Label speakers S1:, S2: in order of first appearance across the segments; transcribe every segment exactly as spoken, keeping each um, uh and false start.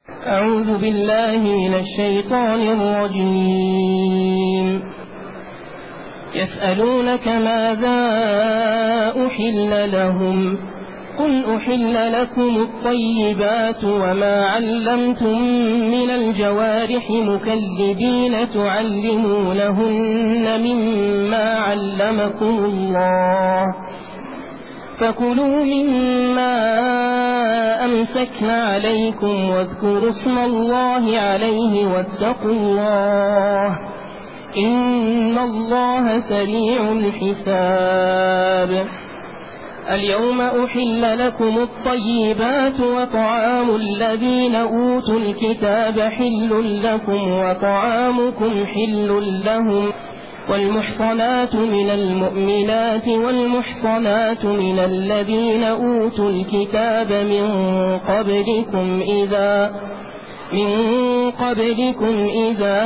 S1: أعوذ بالله من الشيطان الرجيم. يسألونك ماذا أحل لهم قل أحل لكم الطيبات وما علمتم من الجوارح مكلبين تعلمونهن مما علمكم الله فكلوا مما أمسكن عليكم واذكروا اسم الله عليه واتقوا الله إن الله سريع الحساب. اليوم أحل لكم الطيبات وطعام الذين أوتوا الكتاب حل لكم وطعامكم حل لهم والمحصنات من المؤمنات والمحصنات من الذين أوتوا الكتاب من قبلكم إذا من قبلكم إذا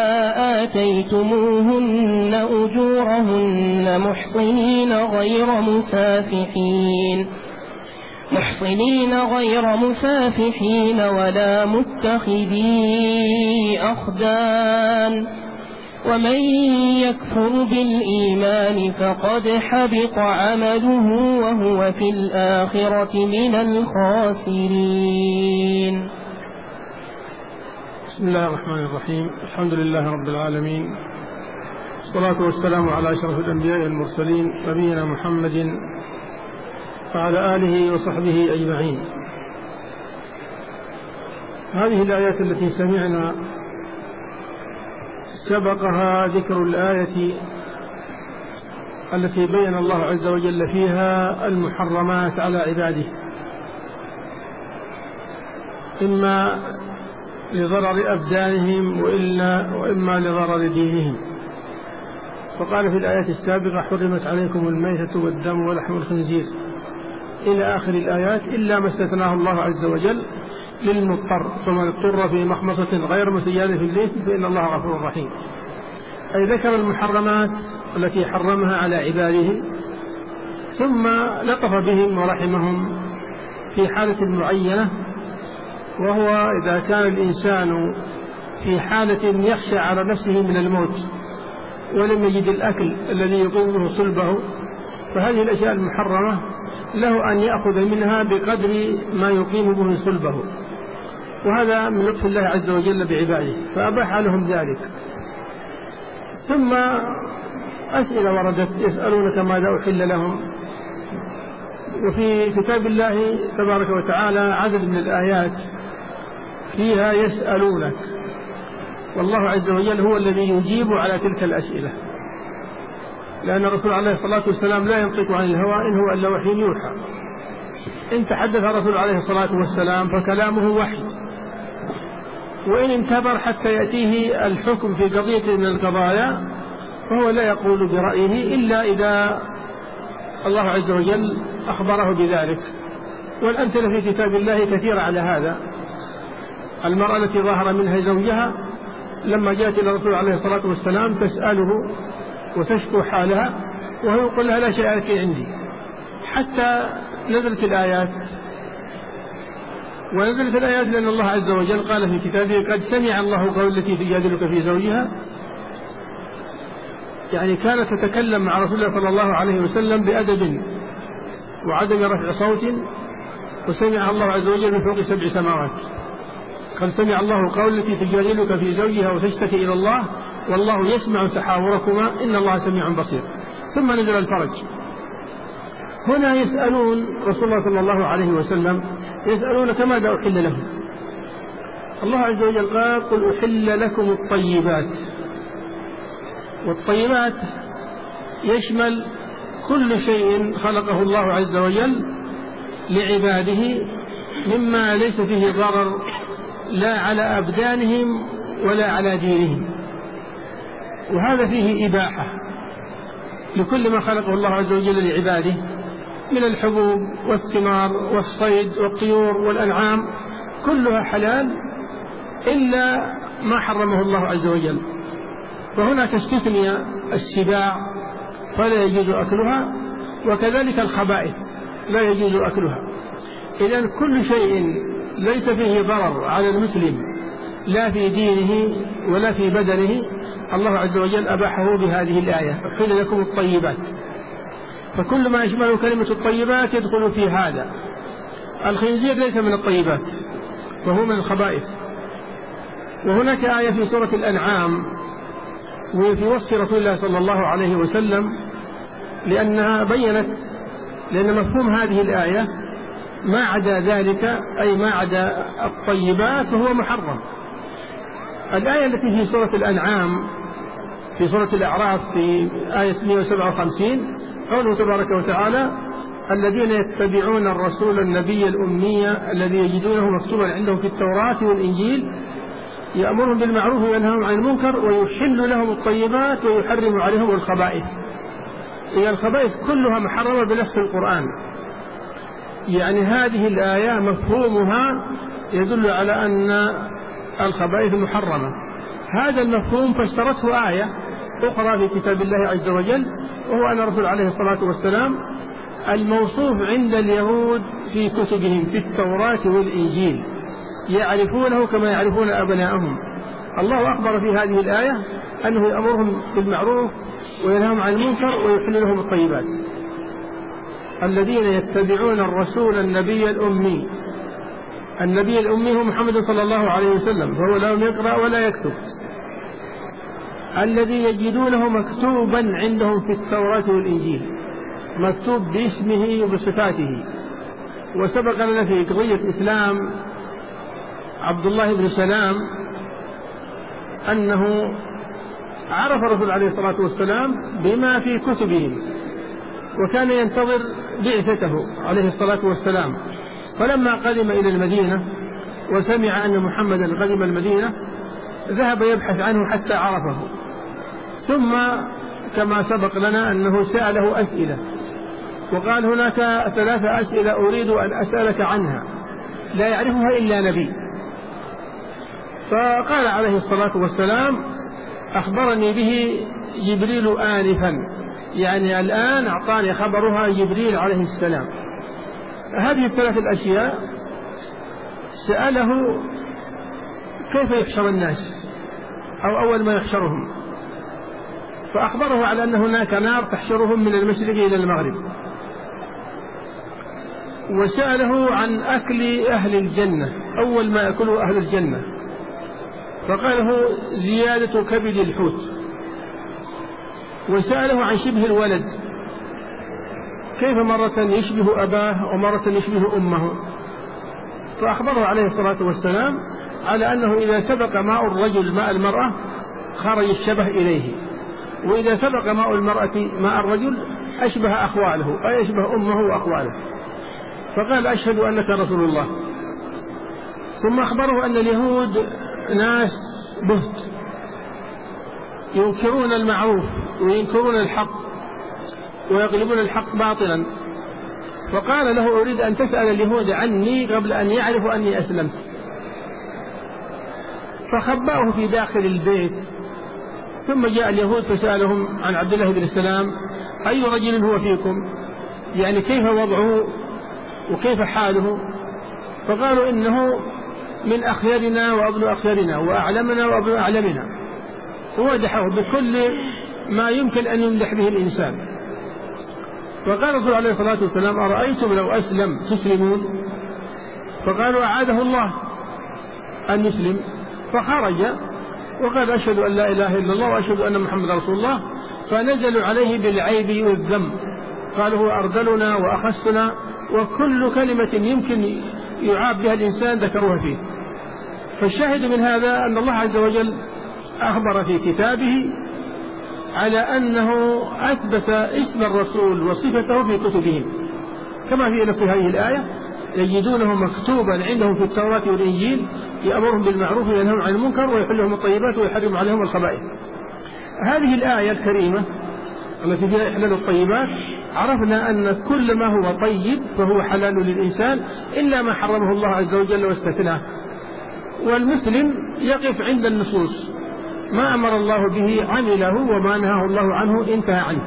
S1: آتيتموهن أجورهن محصنين غير مسافحين محصنين غير مسافحين ولا متخذي أخدان ومن يكفر بالإيمان فقد حبط عمله وهو في الآخرة من الخاسرين.
S2: بسم الله الرحمن الرحيم. الحمد لله رب العالمين، والصلاة والسلام على أشرف الأنبياء والمرسلين نبينا محمد وعلى آله وصحبه أجمعين. هذه الآيات التي سمعنا سبقها ذكر الآية التي بين الله عز وجل فيها المحرمات على عباده، إما لضرر أبدانهم وإلا وإما لضرر دينهم. فقال في الآية السابقة: حرمت عليكم الميتة والدم ولحم الخنزير إلى آخر الآيات، إلا ما استثناه الله عز وجل للمضطر، فمن اضطر في مخمصة غير متجانف للإثم فإن الله غفور رحيم. أي ذكر المحرمات التي حرمها على عباده، ثم لطف بهم ورحمهم في حالة معينة، وهو إذا كان الإنسان في حالة يخشى على نفسه من الموت ولم يجد الأكل الذي يقوم صلبه، فهذه الأشياء المحرمة له أن يأخذ منها بقدر ما يقيم به صلبه، وهذا من لطف الله عز وجل بعباده، فأباح لهم ذلك. ثم أسئلة وردت: يسألونك ماذا أحل لهم. وفي كتاب الله تبارك وتعالى عدد من الآيات فيها يسألونك، والله عز وجل هو الذي يجيب على تلك الأسئلة، لأن الرسول عليه الصلاة والسلام لا ينطق عن الهوى إن هو إلا وحي يوحى. إن تحدث الرسول عليه الصلاة والسلام فكلامه وحي، وإن انتظر حتى يأتيه الحكم في قضية من القضايا فهو لا يقول برأيه إلا إذا الله عز وجل أخبره بذلك. والأمثلة في كتاب الله كثيرة على هذا. المرأة التي ظهر منها زوجها لما جاءت إلى الرسول عليه الصلاة والسلام تسأله وتشكو حالها، وهو يقول لها: لا شيء لك عندي، حتى نزلت الآيات. ونزلت الآيات لأن الله عز وجل قال في كتابه: قد سمع الله قول التي تجادلك في زوجها. يعني كانت تتكلم مع رسول الله صلى الله عليه وسلم بأدب وعدم رفع صوت، وسمع الله عز وجل من فوق سبع سماوات. قد سمع الله قول التي تجادلك في زوجها وتشتكي إلى الله والله يسمع تحاوركما إن الله سميع بصير. ثم نزل الفرج. هنا يسألون رسول الله صلى الله عليه وسلم: يسألونك ماذا أحل لهم. الله عز وجل قال: قل أحل لكم الطيبات. والطيبات يشمل كل شيء خلقه الله عز وجل لعباده مما ليس فيه ضرر لا على أبدانهم ولا على دينهم، وهذا فيه إباحة لكل ما خلقه الله عز وجل لعباده من الحبوب والثمار والصيد والطيور والأنعام، كلها حلال إلا ما حرمه الله عز وجل. فهناك استثني السباع فلا يجوز أكلها، وكذلك الخبائث لا يجوز أكلها. إذن كل شيء ليس فيه ضرر على المسلم لا في دينه ولا في بدنه، الله عز وجل أباحه بهذه الآية: أحل لكم الطيبات. فكل ما يشمل كلمة الطيبات يدخل في هذا. الخنزير ليس من الطيبات وهو من الخبائث. وهناك آية في سورة الأنعام وفي وصف رسول الله صلى الله عليه وسلم، لأنها بيّنت، لأن مفهوم هذه الآية ما عدا ذلك، أي ما عدا الطيبات فهو محرم. الآية التي في سورة الأنعام في سورة الأعراف في آية مئة وسبعة وخمسين قوله تبارك وتعالى: الذين يتبعون الرسول النبي الأمي الذي يجدونه مكتوبا عندهم في التوراة والإنجيل يأمرهم بالمعروف وينهاهم عن المنكر ويحل لهم الطيبات ويحرم عليهم الخبائث. هي الخبائث كلها محرمة بنص القرآن. يعني هذه الآية مفهومها يدل على أن الخبائث محرمة. هذا المفهوم فسرته آية أخرى في كتاب الله عز وجل، وهو أن الرسول عليه الصلاة والسلام الموصوف عند اليهود في كتبهم في التوراة والإنجيل يعرفونه كما يعرفون أبناءهم. الله أخبر في هذه الآية أنه يأمرهم بالمعروف وينهاهم عن المنكر ويحل لهم الطيبات. الذين يتبعون الرسول النبي الأمي. النبي الأمي هو محمد صلى الله عليه وسلم، فهو لا يقرأ ولا يكتب. الذي يجدونه مكتوبا عندهم في التوراة والإنجيل، مكتوب باسمه وبصفاته. وسبق لنا في قضية إسلام عبد الله بن سلام أنه عرف الرسول عليه الصلاة والسلام بما في كتبهم، وكان ينتظر بعثته عليه الصلاة والسلام. فلما قدم إلى المدينة وسمع أن محمدا قدم المدينة ذهب يبحث عنه حتى عرفه. ثم كما سبق لنا أنه سأله أسئلة وقال: هناك ثلاثة أسئلة أريد أن أسألك عنها لا يعرفها إلا نبي. فقال عليه الصلاة والسلام: أخبرني به جبريل آنفا، يعني الآن أعطاني خبرها جبريل عليه السلام. هذه الثلاث الأشياء سأله كيف يحشر الناس أو أول ما يحشرهم، فأخبره على أن هناك نار تحشرهم من المشرق إلى المغرب. وسأله عن أكل أهل الجنة، أول ما يأكله أهل الجنة، فقال له زيادة كبد الحوت. وسأله عن شبه الولد، كيف مرة يشبه أباه ومرة يشبه أمه. فأخبره عليه الصلاة والسلام على أنه إذا سبق ماء الرجل ماء المرأة خرج الشبه إليه، وإذا سبق ماء المرأة ماء الرجل أشبه أخواله، أي أشبه أمه وأخواله. فقال: أشهد أنك رسول الله. ثم أخبره أن اليهود ناس بهت ينكرون المعروف وينكرون الحق ويقلبون الحق باطلا. فقال له: أريد أن تسأل اليهود عني قبل أن يعرفوا أني أسلمت. فخبأه في داخل البيت. ثم جاء اليهود فسألهم عن عبد الله بن السلام: أي رجل هو فيكم، يعني كيف وضعه وكيف حاله؟ فقالوا: إنه من أخيارنا وابن أخيارنا وأعلمنا وابن أعلمنا. ومدحه بكل ما يمكن أن يمدح به الإنسان. فقال الرسول عليه الصلاة والسلام: أرأيتم لو أسلم تسلمون؟ فقالوا: أعاده الله أن يسلم. فخرج وقال: أشهد أن لا إله إلا الله وأشهد أن محمد رسول الله. فنزلوا عليه بالعيب والذم، قالوا: هو أرذلنا وأخسنا، وكل كلمة يمكن يعاب بها الإنسان ذكروها فيه. فالشاهد من هذا أن الله عز وجل أخبر في كتابه على أنه أثبت اسم الرسول وصفته في كتبهم، كما في نص هذه الآية: يجدونه مكتوبا عندهم في التوراة والإنجيل يأمرهم بالمعروف وينهون عن المنكر ويحل لهم الطيبات ويحرم عليهم الخبائث. هذه الآية الكريمة التي فيها إحلال الطيبات عرفنا أن كل ما هو طيب فهو حلال للإنسان إلا ما حرمه الله عز وجل واستثناه. والمسلم يقف عند النصوص، ما أمر الله به عمله وما نهاه الله عنه انتهى عنه.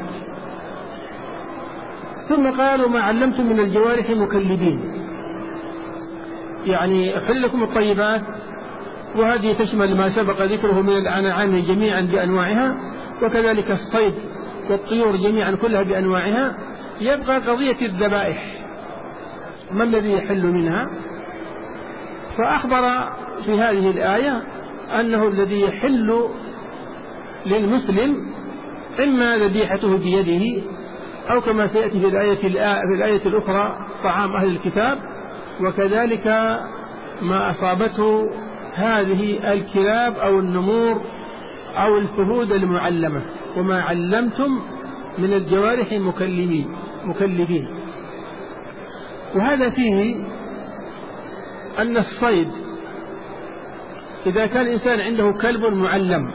S2: ثم قالوا: ما علمتم من الجوارح مكلبين. يعني أحل لكم الطيبات، وهذه تشمل ما سبق ذكره من الأنعام جميعا بأنواعها، وكذلك الصيد والطيور جميعا كلها بأنواعها. يبقى قضية الذبائح، ما الذي يحل منها؟ فأخبر في هذه الآية أنه الذي يحل للمسلم إما ذبيحته بيده، أو كما سيأتي في الآية, في الآية الأخرى طعام أهل الكتاب، وكذلك ما أصابته هذه الكلاب أو النمور أو الفهود المعلمة. وما علمتم من الجوارح مكلبين مكلبين. وهذا فيه أن الصيد إذا كان الإنسان عنده كلب معلم،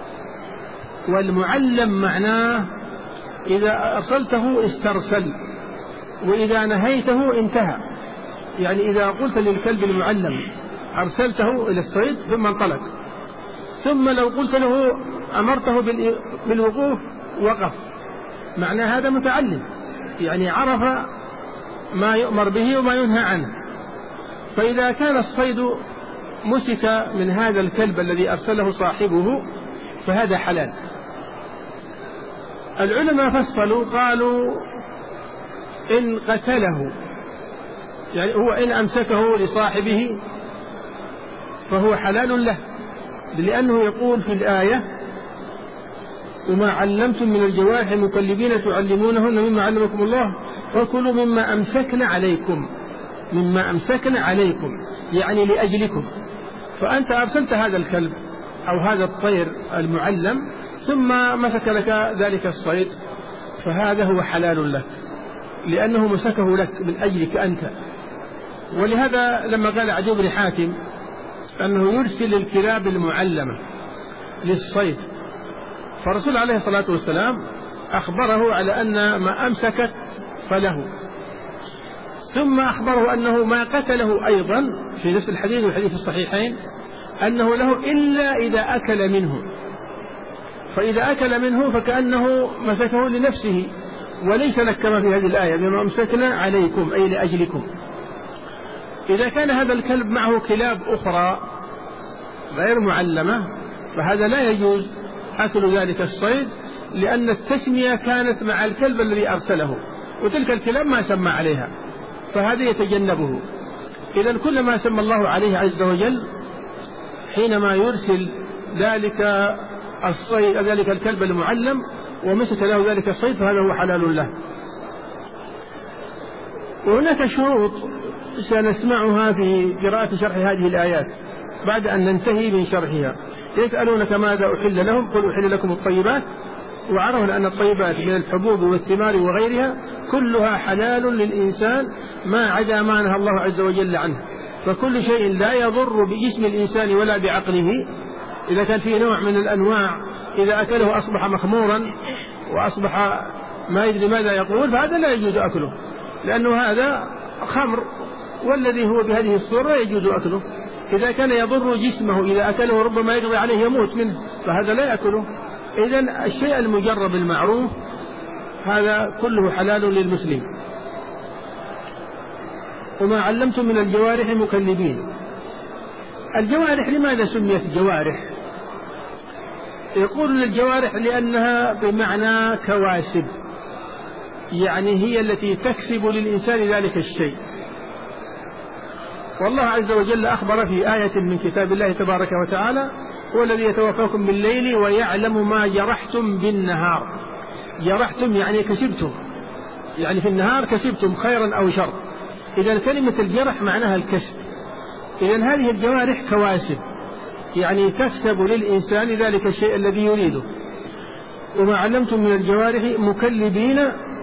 S2: والمعلم معناه إذا أرسلته استرسل، وإذا نهيته انتهى. يعني إذا قلت للكلب المعلم أرسلته إلى الصيد ثم انطلق، ثم لو قلت له أمرته بالوقوف وقف، معنى هذا متعلم، يعني عرف ما يؤمر به وما ينهى عنه. فإذا كان الصيد مسك من هذا الكلب الذي أرسله صاحبه فهذا حلال. العلماء فصلوا قالوا إن قتله، يعني هو إن أمسكه لصاحبه فهو حلال له، لأنه يقول في الآية وما علمتم من الجوارح مكلبين تعلمونهن مما علمكم الله فكلوا مما أمسكن عليكم، مما أمسكن عليكم يعني لأجلكم. فأنت أرسلت هذا الكلب أو هذا الطير المعلم ثم مسك لك ذلك الصيد، فهذا هو حلال لك لأنه مسكه لك من أجلك أنت. ولهذا لما قال عدي بن حاتم أنه يرسل الكلاب المعلمة للصيد، فرسول عليه الصلاة والسلام أخبره على أن ما أمسكت فله، ثم أخبره أنه ما قتله أيضا في نفس الحديث والحديث الصحيحين أنه له إلا إذا أكل منه، فإذا أكل منه فكأنه مسكه لنفسه وليس لك كما في هذه الآية بما أمسكنا عليكم أي لأجلكم. إذا كان هذا الكلب معه كلاب أخرى غير معلمة فهذا لا يجوز أكل ذلك الصيد، لأن التسمية كانت مع الكلب الذي أرسله، وتلك الكلاب ما سمى عليها، فهذا يتجنبه. إذن كل ما سمى الله عليه عز وجل حينما يرسل ذلك الصيد ذلك الكلب المعلم ومسك له ذلك الصيد فهذا هو حلال له. وهناك شروط سنسمعها في قراءة شرح هذه الآيات بعد أن ننتهي من شرحها. يسألونك ماذا أحل لهم قل أحل لكم الطيبات، وعرفنا أن الطيبات من الحبوب والثمار وغيرها كلها حلال للإنسان ما عدا ما نهى الله عز وجل عنه. فكل شيء لا يضر بجسم الإنسان ولا بعقله، إذا كان فيه نوع من الأنواع إذا أكله أصبح مخمورا وأصبح ما يدري ماذا يقول فهذا لا يجوز أكله، لأنه هذا خمر والذي هو بهذه الصورة لا يجوز أكله. إذا كان يضر جسمه إذا أكله ربما يقضي عليه يموت منه فهذا لا يأكله. إذن الشيء المجرب المعروف هذا كله حلال للمسلم. وما علمتم من الجوارح مكلبين. الجوارح لماذا سميت جوارح؟ يقول الجوارح لأنها بمعنى كواسب، يعني هي التي تكسب للإنسان ذلك الشيء. والله عز وجل أخبر في آية من كتاب الله تبارك وتعالى هو الذي يتوفاكم بالليل ويعلم ما جرحتم بالنهار. جرحتم يعني كسبتم، يعني في النهار كسبتم خيرا أو شر. إذا كلمة الجرح معناها الكسب. إذا هذه الجوارح كواسب، يعني تكسب للإنسان ذلك الشيء الذي يريده. وما علمتم من الجوارح مكلبين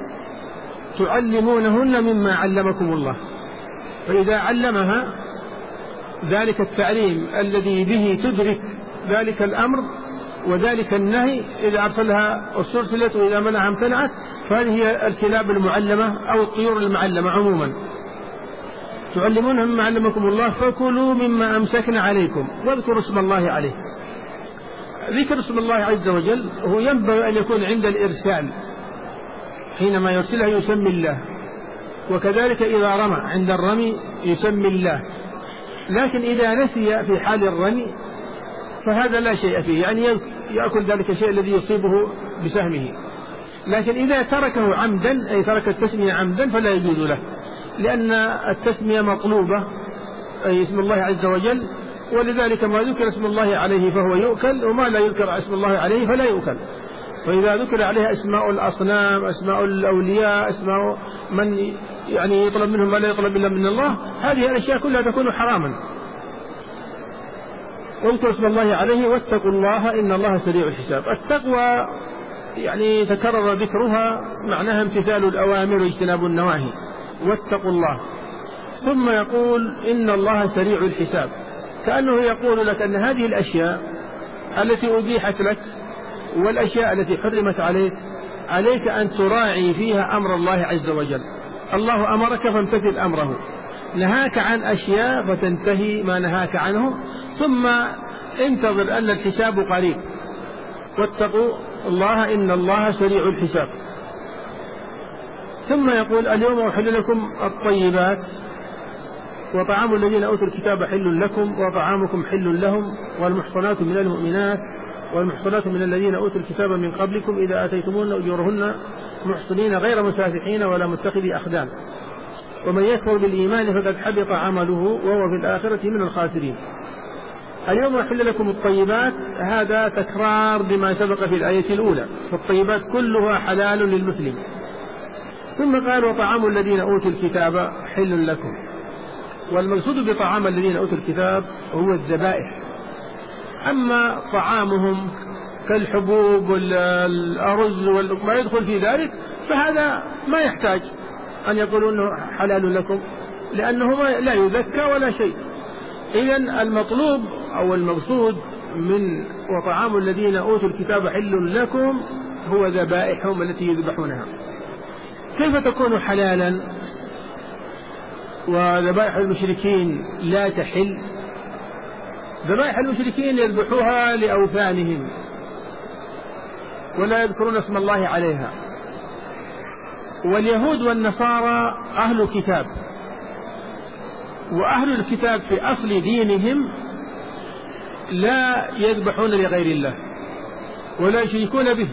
S2: تعلمونهن مما علمكم الله. فإذا علمها ذلك التعليم الذي به تدرك ذلك الأمر وذلك النهي، إذا أرسلها استرسلت وإذا منعها امتنعت، فهذه هي الكلاب المعلمة أو الطيور المعلمة عموما. تعلمونها مما علمكم الله فكلوا مما أمسكنا عليكم واذكروا اسم الله عليه. ذكر اسم الله عز وجل هو ينبغي أن يكون عند الإرسال، حينما يرسلها يسمي الله، وكذلك إذا رمى عند الرمي يسمي الله، لكن إذا نسي في حال الرمي فهذا لا شيء فيه، يعني يأكل ذلك الشيء الذي يصيبه بسهمه. لكن إذا تركه عمدا أي ترك التسمية عمدا فلا يجوز له، لأن التسمية مطلوبة أي اسم الله عز وجل، ولذلك ما ذكر اسم الله عليه فهو يؤكل، وما لا يذكر اسم الله عليه فلا يؤكل. وإذا ذكر عليها أسماء الأصنام، أسماء الأولياء، أسماء من يعني يطلب منهم ما لا يطلب إلا من الله، هذه الأشياء كلها تكون حراما. واذكر اسم الله عليه واتقوا الله إن الله سريع الحساب. التقوى يعني تكرر ذكرها معناها امتثال الأوامر واجتناب النواهي، واتقوا الله. ثم يقول إن الله سريع الحساب، كأنه يقول لك أن هذه الأشياء التي أبيحت لك والأشياء التي حرمت عليك عليك أن تراعي فيها أمر الله عز وجل. الله أمرك فامتثل أمره، نهاك عن أشياء فتنتهي ما نهاك عنه، ثم انتظر أن الحساب قريب. واتقوا الله إن الله سريع الحساب. ثم يقول اليوم أحل لكم الطيبات وطعام الذين أوتوا الكتاب حل لكم وطعامكم حل لهم والمحصنات من المؤمنات والمحصنات من الذين أوتوا الكتاب من قبلكم إذا آتيتمون أجورهن محصنين غير مسافحين ولا متخذي أخدان ومن يكفر بالإيمان فقد حبط عمله وهو في الآخرة من الخاسرين. اليوم أحل لكم الطيبات، هذا تكرار لما سبق في الآية الأولى، فالطيبات كلها حلال للمسلم. ثم قال وطعام الذين أوتوا الكتاب حل لكم، والمقصود بطعام الذين أوتوا الكتاب هو الذبائح. أما طعامهم كالحبوب والأرز وما يدخل في ذلك فهذا ما يحتاج أن يقولوا أنه حلال لكم، لأنه لا يذكى ولا شيء. إذن المطلوب أو المقصود من وطعام الذين أوتوا الكتاب حل لكم هو ذبائحهم التي يذبحونها. كيف تكون حلالا وذبائح المشركين لا تحل؟ ذبائح المشركين يذبحوها لأوثانهم ولا يذكرون اسم الله عليها، واليهود والنصارى أهل كتاب، وأهل الكتاب في أصل دينهم لا يذبحون لغير الله ولا يشركون به.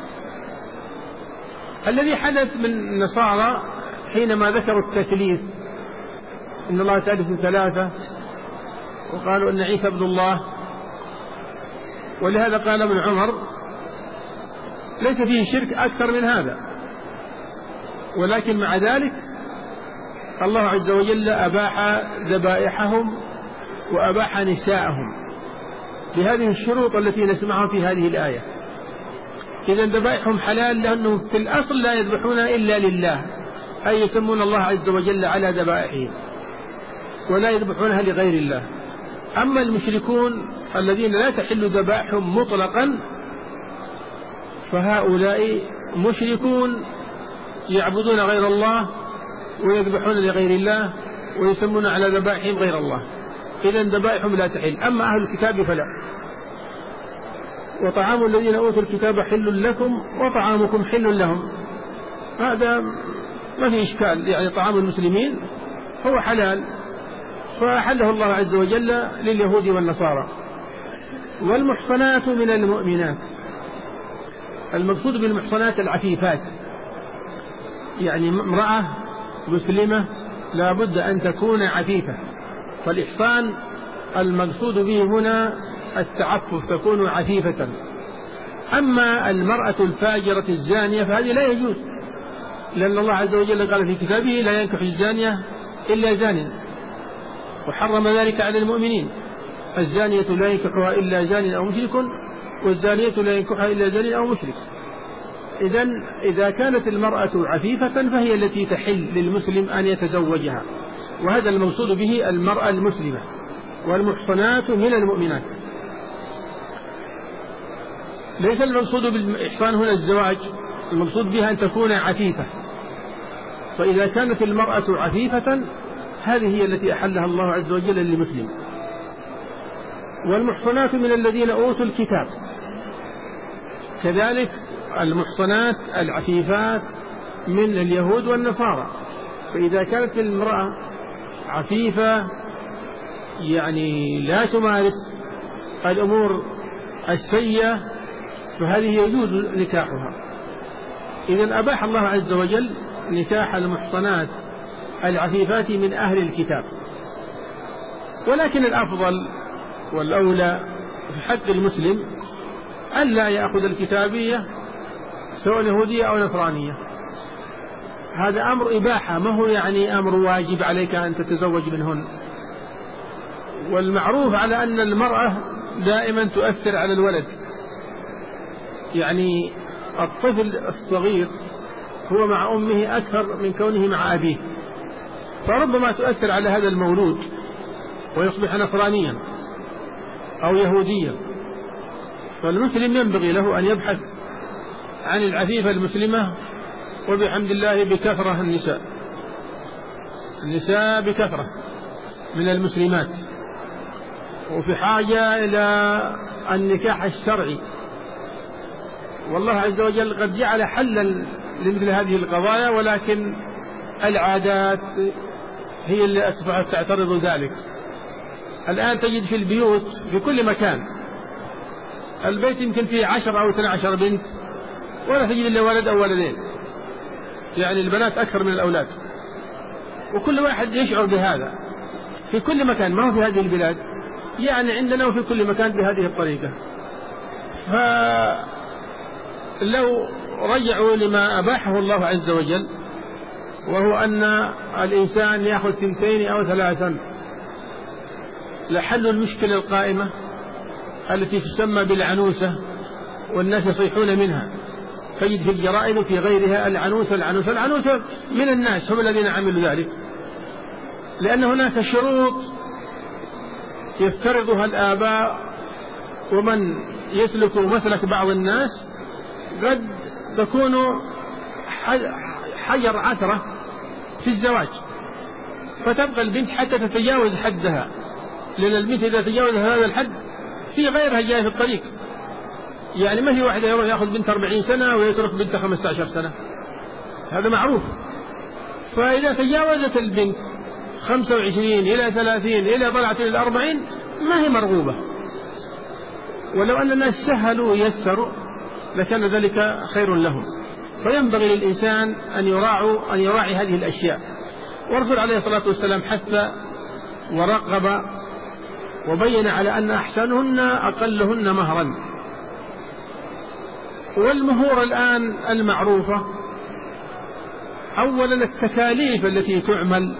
S2: الذي حدث من النصارى حينما ذكروا التثليث إن الله ثالث ثلاثة وقالوا أن عيسى ابن الله، ولهذا قال ابن عمر ليس فيه شرك أكثر من هذا، ولكن مع ذلك الله عز وجل أباح ذبائحهم وأباح نساءهم بهذه الشروط التي نسمعها في هذه الآية. إذن ذبائحهم حلال لأنهم في الأصل لا يذبحون إلا لله، أي يسمون الله عز وجل على ذبائحهم ولا يذبحونها لغير الله. أما المشركون الذين لا تحل ذبائحهم مطلقا فهؤلاء مشركون يعبدون غير الله ويذبحون لغير الله ويسمون على ذبائحهم غير الله، إذن ذبائحهم لا تحل. أما أهل الكتاب فلا. وطعام الذين أوتوا الكتاب حل لكم وطعامكم حل لهم، هذا ما في إشكال، يعني طعام المسلمين هو حلال فحله الله عز وجل لليهود والنصارى. والمحصنات من المؤمنات، المقصود بالمحصنات العفيفات، يعني امرأة مسلمة لا بد أن تكون عفيفة، فالإحصان المقصود به هنا التعفف، تكون عفيفة. أما المرأة الفاجرة الزانية فهذه لا يجوز، لأن الله عز وجل قال في كتابه لا ينكح الزانية إلا زان، وحرم ذلك على المؤمنين. الزانية لا ينكحها إلا زان أو مشرك، والزانية لا ينكحها إلا زان أو مشرك. إذن إذا كانت المرأة عفيفة فهي التي تحل للمسلم أن يتزوجها، وهذا المقصود به المرأة المسلمة. والمحصنات من المؤمنات، ليس المقصود بالإحصان هنا الزواج، المقصود بها أن تكون عفيفة. فإذا كانت المرأة عفيفة هذه هي التي أحلها الله عز وجل للمسلم. والمحصنات من الذين أوتوا الكتاب، كذلك المحصنات العفيفات من اليهود والنصارى. فإذا كانت المرأة عفيفة يعني لا تمارس الأمور السيئة فهذه يجوز نكاحها. إذن أباح الله عز وجل نكاح المحصنات العفيفات من أهل الكتاب، ولكن الأفضل والأولى في حق المسلم أن لا يأخذ الكتابية سواء يهودية أو نصرانية. هذا أمر إباحة، ما هو يعني أمر واجب عليك أن تتزوج منهن. والمعروف على أن المرأة دائما تؤثر على الولد، يعني الطفل الصغير هو مع أمه أكثر من كونه مع أبيه، فربما تؤثر على هذا المولود ويصبح نصرانيا أو يهوديا. فالمسلم ينبغي له أن يبحث عن العفيفة المسلمة، وبحمد الله بكثرة النساء النساء بكثرة من المسلمات، وفي حاجة إلى النكاح الشرعي. والله عز وجل قد جعل حلا لمثل هذه القضايا، ولكن العادات هي اللي أصبحت تعترض ذلك. الآن تجد في البيوت في كل مكان البيت يمكن فيه عشر أو اثنى عشر بنت، ولا تجد إلا ولد أو ولدين، يعني البنات أكثر من الأولاد، وكل واحد يشعر بهذا في كل مكان، ما هو في هذه البلاد، يعني عندنا وفي كل مكان بهذه الطريقة. فلو رجعوا لما أباحه الله عز وجل، وهو أن الإنسان يأخذ ثنتين أو ثلاثا، لحل المشكلة القائمة التي تسمى بالعنوسة والناس يصيحون منها. تجد في الجرائد وفي غيرها العنوسة العنوسة العنوسة من الناس هم الذين عملوا ذلك، لأن هناك شروط يفترضها الآباء، ومن يسلك مسلك بعض الناس قد تكون حجر عثرة في الزواج، فتبقى البنت حتى تتجاوز حدها، لأن البنت إذا تجاوز هذا الحد في غيرها جاي في الطريق. يعني ما في واحد يروح يأخذ بنت أربعين سنة ويترك بنت خمسة عشر سنة، هذا معروف. فإذا تجاوزت البنت خمسة وعشرين إلى ثلاثين إلى طلعت إلى الأربعين ما هي مرغوبة. ولو أن الناس سهلوا ويسروا لكان ذلك خير لهم. فينبغي للإنسان أن يراعوا أن يراعي هذه الأشياء. والرسول عليه الصلاة والسلام حث ورغب وبين على أن أحسنهن أقلهن مهرا. والمهور الآن المعروفة أولا التكاليف التي تعمل،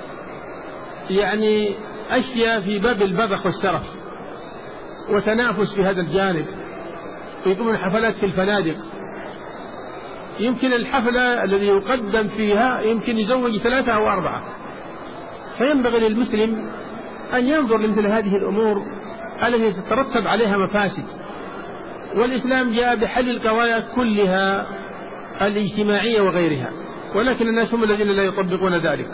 S2: يعني أشياء في باب البذخ والسرف وتنافس في هذا الجانب، ويقومون حفلات في الفنادق، يمكن الحفلة الذي يقدم فيها يمكن يزوج ثلاثة أو أربعة. فينبغي للمسلم أن ينظر لمثل هذه الأمور التي تترتب عليها مفاسد. والإسلام جاء بحل القضايا كلها الاجتماعية وغيرها، ولكن الناس هم الذين لا يطبقون ذلك.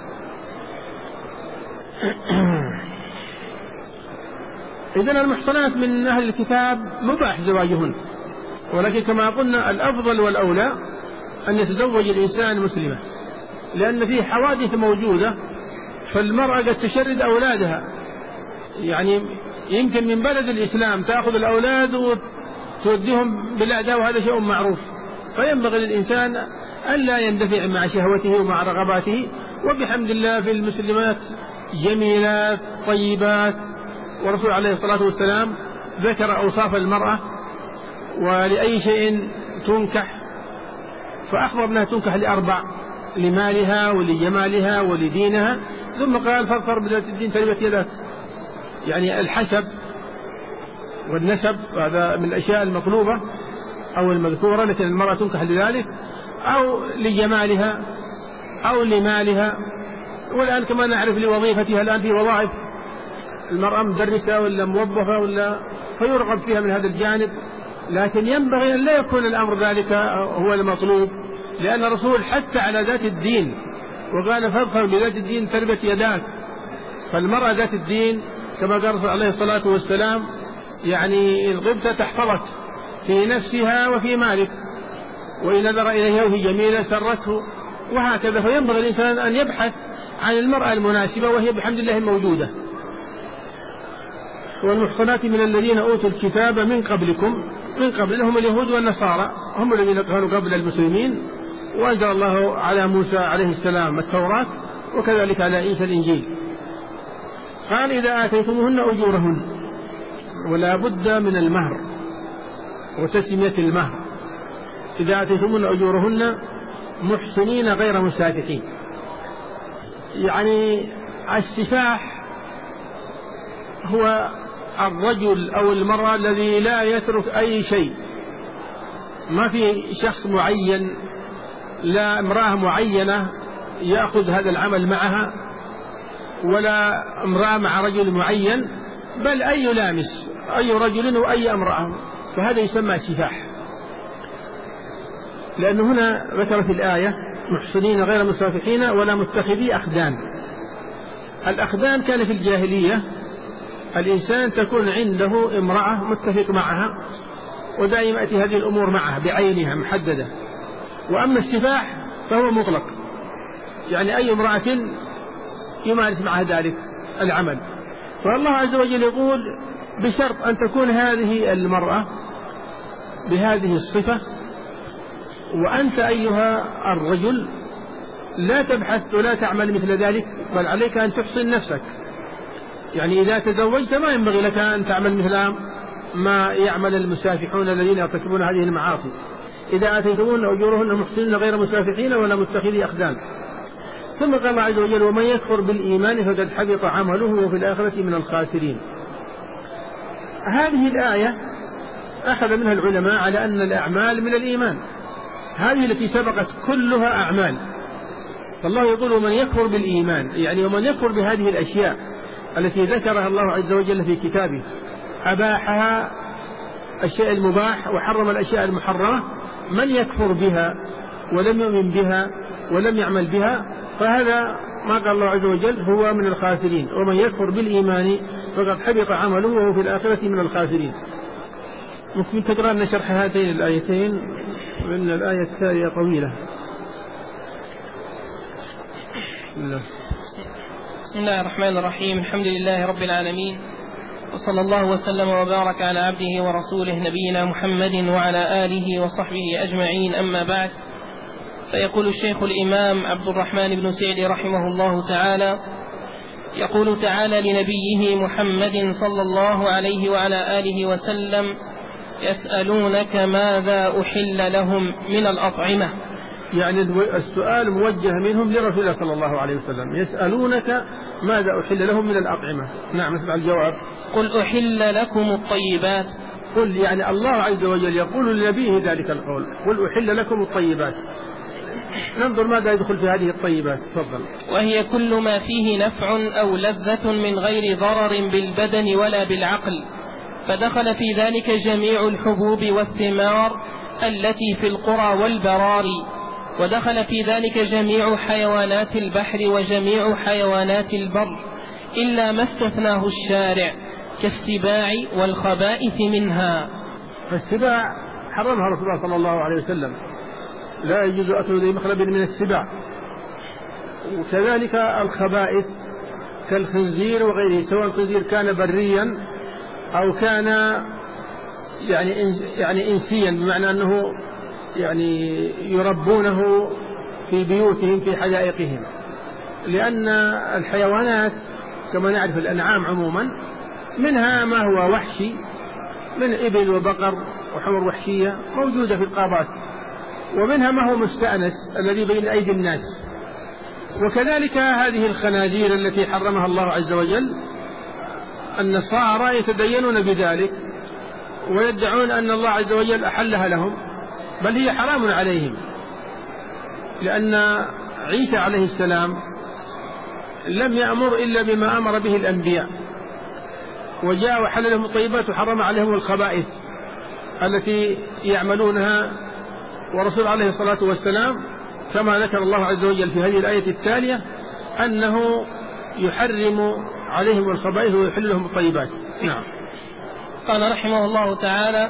S2: إذن المحصنات من أهل الكتاب مباح زواجهن، ولكن كما قلنا الأفضل والأولى أن يتزوج الإنسان مسلمة، لأن فيه حوادث موجودة، فالمرأة قد تشرد أولادها، يعني يمكن من بلد الإسلام تأخذ الأولاد وتوديهم بالأعداء، وهذا شيء معروف. فينبغي للإنسان أن لا يندفع مع شهوته ومع رغباته. وبحمد الله في المسلمات جميلات طيبات، والرسول عليه الصلاة والسلام ذكر أوصاف المرأة ولأي شيء تنكح، فأخبر أنها تنكح لأربع: لمالها ولجمالها ولدينها، ثم قال: فاظفر بذات الدين تربت يداك. يعني الحسب والنسب هذا من الأشياء المطلوبة أو المذكورة، لكن المرأة تنكح لذلك أو لجمالها أو لمالها. والآن كما نعرف لوظيفتها، الآن في وظائف المرأة مدرسة ولا موظفة ولا، فيرغب فيها من هذا الجانب، لكن ينبغي أن لا يكون الأمر ذلك هو المطلوب، لأن الرسول حتى على ذات الدين وقال: فاظفر بذات الدين تربت يداك. فالمرأة ذات الدين كما قال الرسول عليه الصلاة والسلام: يعني الغبطة تحفظك في نفسها وفي مالك، وإن نظر إليها وهي جميلة سرته، وهكذا. فينبغي الإنسان أن يبحث عن المرأة المناسبة، وهي بحمد الله موجودة. والمحصنات من الذين أوتوا الكتاب من قبلكم، من قبل هم اليهود والنصارى، هم الذين كانوا قبل المسلمين، وأنزل الله على موسى عليه السلام التوراة، وكذلك على عيسى الإنجيل. قال إذا آتيتموهن أجورهن، ولا بد من المهر وتسمية المهر. إذا آتيتموهن أجورهن محسنين غير مسافحين، يعني السفاح هو الرجل أو المرأة الذي لا يترك أي شيء، ما في شخص معين، لا امرأة معينة يأخذ هذا العمل معها، ولا امرأة مع رجل معين، بل أي لامس، أي رجل وأي امرأة، فهذا يسمى سفاح. لأنه هنا ذكر في الآية محسنين غير مسافحين ولا متخذي أخدان. الأخدان كان في الجاهلية الإنسان تكون عنده امرأة متفق معها ودائما يأتي هذه الأمور معها بعينها محددة. وأما السفاح فهو مطلق، يعني أي امرأة يمارس معها ذلك العمل. فالله عز وجل يقول بشرط أن تكون هذه المرأة بهذه الصفة، وأنت أيها الرجل لا تبحث ولا تعمل مثل ذلك، بل عليك أن تحسن نفسك. يعني إذا تزوجت ما ينبغي لك أن تعمل مثل ما يعمل المسافحون الذين يرتكبون هذه المعاصي. إذا آتيتموهن أجورهن محسنين غير مسافحين ولا متخذي أخدان. ثم قال الله عز وجل ومن يكفر بالإيمان فقد حبط عمله وفي الآخرة من الخاسرين. هذه الآية أخذ منها العلماء على أن الأعمال من الإيمان، هذه التي سبقت كلها أعمال. فالله يقول ومن يكفر بالإيمان، يعني ومن يكفر بهذه الأشياء التي ذكرها الله عز وجل في كتابه، أباحها الشيء المباح وحرم الأشياء المحرمة، من يكفر بها ولم يؤمن بها ولم يعمل بها فهذا ما قال الله عز وجل هو من الخاسرين. ومن يكفر بالإيمان فقد حبط عمله وهو في الآخرة من الخاسرين. ممكن تقرأ لنا شرح هاتين الآيتين لأن الآية التالية طويلة.
S1: الله. بسم الله الرحمن الرحيم. الحمد لله رب العالمين، وصلى الله وسلم وبارك على عبده ورسوله نبينا محمد وعلى آله وصحبه أجمعين. أما بعد، فيقول الشيخ الإمام عبد الرحمن بن سعدي رحمه الله تعالى: يقول تعالى لنبيه محمد صلى الله عليه وعلى آله وسلم: يسألونك ماذا أحل لهم من الأطعمة.
S2: يعني السؤال موجه منهم لرسول الله صلى الله عليه وسلم، يسألونك ماذا أحل لهم من الأطعمة. نعم، نسمع الجواب.
S1: قل أحل لكم الطيبات.
S2: قل يعني الله عز وجل يقول لنبيه ذلك القول، قل أحل لكم الطيبات. ننظر ماذا يدخل في هذه الطيبات. تفضل.
S1: وهي كل ما فيه نفع أو لذة من غير ضرر بالبدن ولا بالعقل، فدخل في ذلك جميع الحبوب والثمار التي في القرى والبراري، ودخل في ذلك جميع حيوانات البحر وجميع حيوانات البر إلا ما استثناه الشارع كالسباع والخبائث منها.
S2: فالسباع حرمها رسول الله صلى الله عليه وسلم، لا يجوز أكل ذي مخلب من السباع. وكذلك الخبائث كالخنزير وغيره، سواء الخنزير كان بريا أو كان يعني إنس يعني إنسيا، بمعنى أنه يعني يربونه في بيوتهم في حدائقهم. لأن الحيوانات كما نعرف الأنعام عموما منها ما هو وحشي من إبل وبقر وحمر وحشية موجودة في الغابات، ومنها ما هو مستأنس الذي بين أيدي الناس. وكذلك هذه الخنازير التي حرمها الله عز وجل، النصارى يتدينون بذلك ويدعون أن الله عز وجل أحلها لهم، بل هي حرام عليهم، لأن عيسى عليه السلام لم يأمر إلا بما أمر به الأنبياء، وجاء وحل لهم الطيبات وحرم عليهم الخبائث التي يعملونها. ورسول عليه الصلاة والسلام كما ذكر الله عز وجل في هذه الآية التالية أنه يحرم عليهم الخبائث ويحل لهم الطيبات. نعم.
S1: قال رحمه الله تعالى: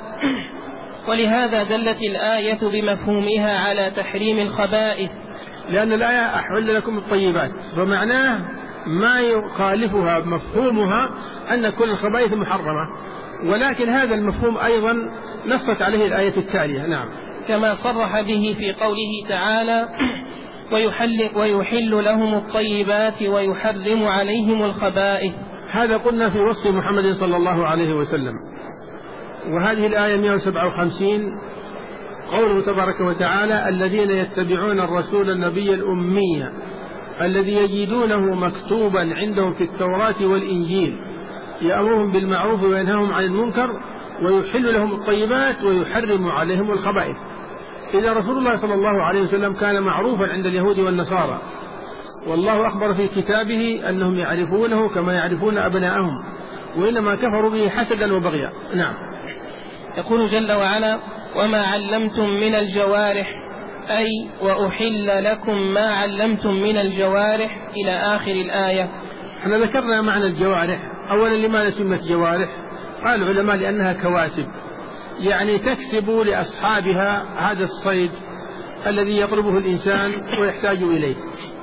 S1: ولهذا دلت الآية بمفهومها على تحريم الخبائث،
S2: لأن الآية أحل لكم الطيبات، ومعناه ما يخالفها مفهومها أن كل الخبائث محرمة، ولكن هذا المفهوم أيضا نصت عليه الآية التالية. نعم.
S1: كما صرح به في قوله تعالى ويحل, ويحل لهم الطيبات ويحرم عليهم الخبائث.
S2: هذا قلنا في وصف محمد صلى الله عليه وسلم. وهذه الآية مئة وسبعة وخمسين قوله تبارك وتعالى الذين يتبعون الرسول النبي الأمي الذي يجدونه مكتوبا عندهم في التوراة والإنجيل يأمرهم بالمعروف وينهاهم عن المنكر ويحل لهم الطيبات ويحرم عليهم الخبائث. إذا رسول الله صلى الله عليه وسلم كان معروفا عند اليهود والنصارى، والله أخبر في كتابه أنهم يعرفونه كما يعرفون أبناءهم، وإنما كفروا به حسدا وبغيا. نعم.
S1: يقول جل وعلا وما علمتم من الجوارح أي وأحل لكم ما علمتم من الجوارح إلى آخر الآية.
S2: احنا ذكرنا معنى الجوارح. أولا لماذا سمت جوارح؟ قال العلماء لأنها كواسب، يعني تكسب لأصحابها هذا الصيد الذي يطلبه الإنسان ويحتاج إليه.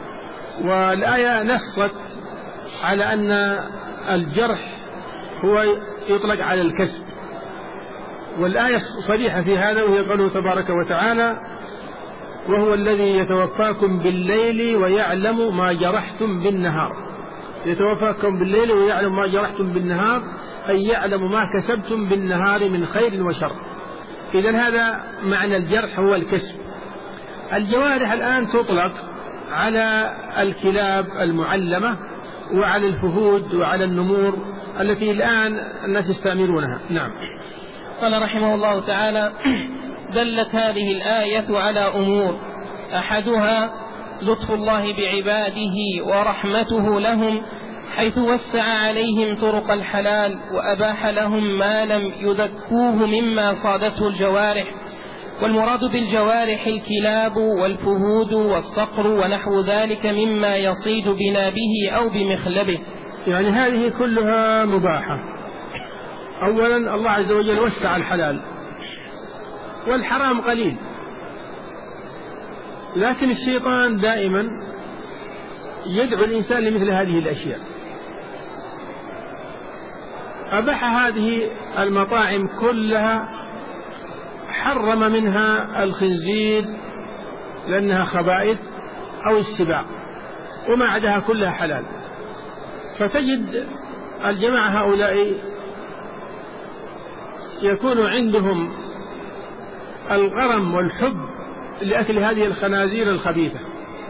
S2: والآية نصت على أن الجرح هو يطلق على الكسب، والآية صريحة في هذا، وهي قوله تبارك وتعالى وهو الذي يتوفاكم بالليل ويعلم ما جرحتم بالنهار. يتوفاكم بالليل ويعلم ما جرحتم بالنهار، أي يعلم ما كسبتم بالنهار من خير وشر. إذن هذا معنى الجرح هو الكسب. الجوارح الآن تطلق على الكلاب المعلمة وعلى الفهود وعلى النمور التي الآن الناس يستعملونها. نعم.
S1: قال رحمه الله تعالى دلت هذه الآية على أمور، أحدها لطف الله بعباده ورحمته لهم حيث وسع عليهم طرق الحلال وأباح لهم ما لم يذكوه مما صادته الجوارح. والمراد بالجوارح الكلاب والفهود والصقر ونحو ذلك مما يصيد بنابه أو بمخلبه.
S2: يعني هذه كلها مباحة. أولا الله عز وجل وسع الحلال، والحرام قليل، لكن الشيطان دائما يدعو الإنسان لمثل هذه الأشياء. أباح هذه المطاعم كلها، حرم منها الخنزير لأنها خبائث أو السباع، وما عداها كلها حلال. فتجد الجماعة هؤلاء يكون عندهم الغرم والحب لأكل هذه الخنازير الخبيثة،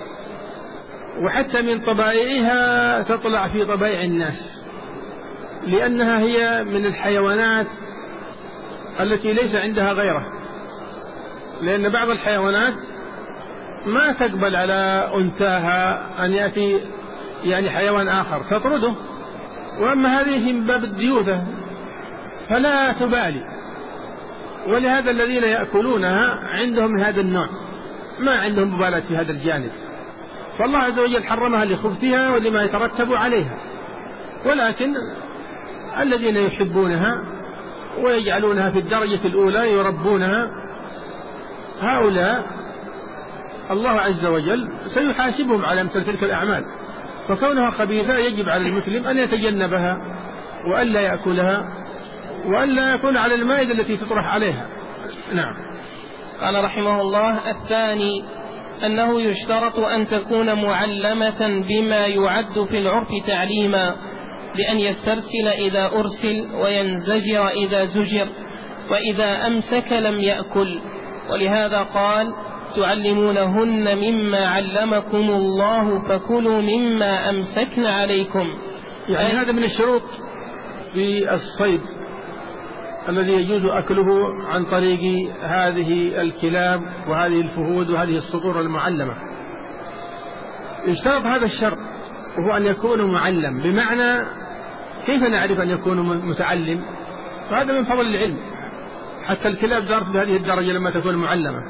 S2: وحتى من طبائعها تطلع في طبائع الناس، لأنها هي من الحيوانات التي ليس عندها غيره. لأن بعض الحيوانات ما تقبل على أنثاها أن يأتي يعني حيوان آخر تطرده، وأما هذه من باب الديوثة فلا تبالي. ولهذا الذين يأكلونها عندهم من هذا النوع، ما عندهم مبالاة في هذا الجانب. فالله عز وجل حرمها لخبثها ولما يترتب عليها. ولكن الذين يحبونها ويجعلونها في الدرجة الأولى يربونها، هؤلاء الله عز وجل سيحاسبهم على مثل تلك الأعمال. فكونها خبيثة يجب على المسلم أن يتجنبها وألا يأكلها وألا يكون على المائدة التي تطرح عليها. نعم.
S1: قال رحمه الله الثاني أنه يشترط أن تكون معلمة بما يعد في العرف تعليما، بأن يسترسل إذا أرسل وينزجر إذا زجر، وإذا أمسك لم يأكل. ولهذا قال تعلمونهن مما علمكم الله فكلوا مما أمسكن عليكم.
S2: يعني هذا من الشروط في الصيد الذي يجوز أكله عن طريق هذه الكلاب وهذه الفهود وهذه الصقور المعلمة. يشترط هذا الشرط وهو أن يكون معلم. بمعنى كيف نعرف أن يكون متعلم؟ فهذا من فضل العلم. حتى الكلاب صارت بهذه الدرجة لما تكون معلمة.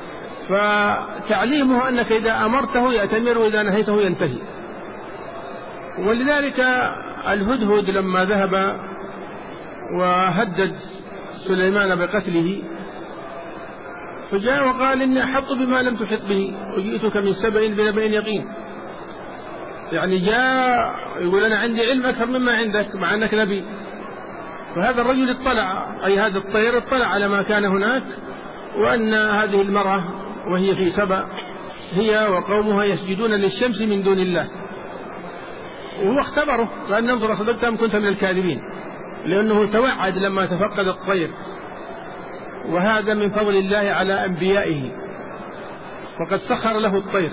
S2: فتعليمه أنك إذا أمرته يأتمر وإذا نهيته ينتهي. ولذلك الهدهد لما ذهب وهدد سليمان بقتله فجاء وقال إني أحط بما لم تحط به وجئتك من سبأ بنبأ يقين. يعني جاء يقول أنا عندي علم أكثر مما عندك مع أنك نبي. فهذا الرجل اطلع، أي هذا الطير اطلع على ما كان هناك، وأن هذه المرأة وهي في سبأ هي وقومها يسجدون للشمس من دون الله. وهو اختبره قال انظر صدقت أم كنت من الكاذبين، لأنه توعد لما تفقد الطير، وهذا من فضل الله على أنبيائه، وقد سخر له الطير.